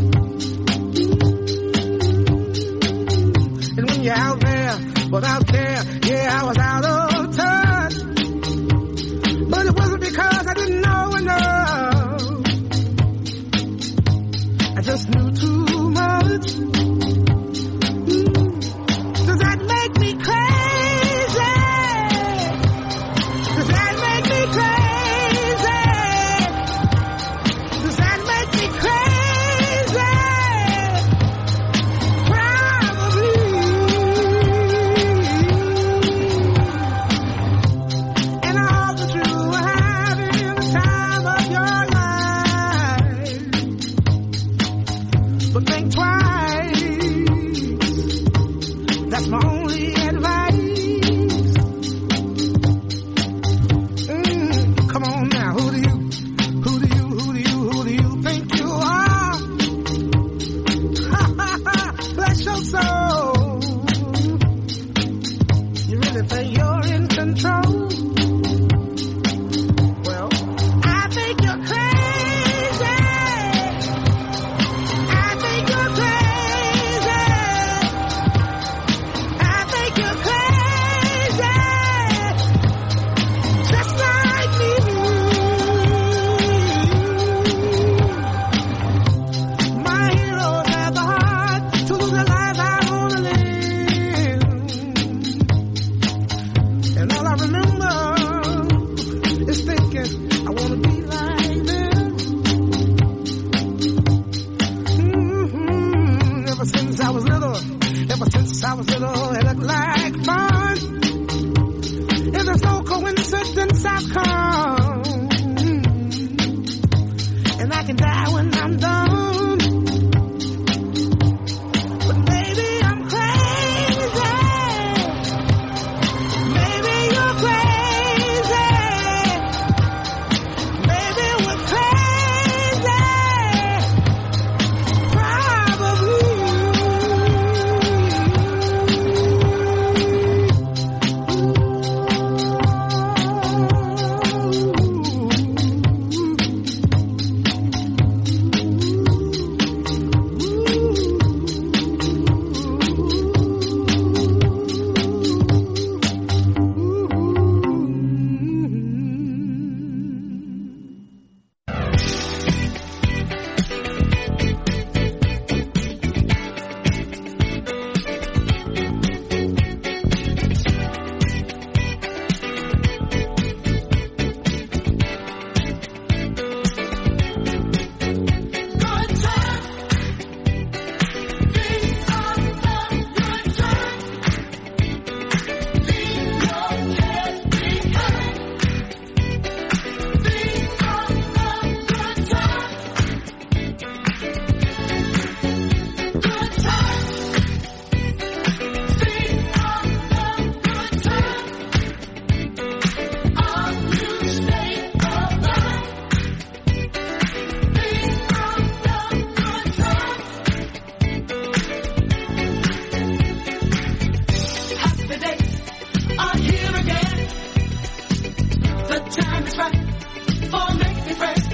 And when you're out there without care, yeah, I was out of touch. But it wasn't because I didn't know enough. I just knew too much. Does that make me crazy? Does that make me crazy? Does that make me crazy? Probably. And I hope that you are having the time of your life. But think twice. That's my only advice. Come on now, who do you think you are? Bless your soul. You really think you're in control? Well, I think you're crazy. I think you're crazy. I think you're crazy. Just like me. My heroes have the heart to lose the life I wanna live. And all I remember is thinking I wanna be like them. Ever since I was little, it looked like fun. If there's no coincidence, I've come. And I can die when I'm done. But maybe I'm crazy. Maybe you're crazy. Maybe we're crazy. Probably. The time is right for making friends.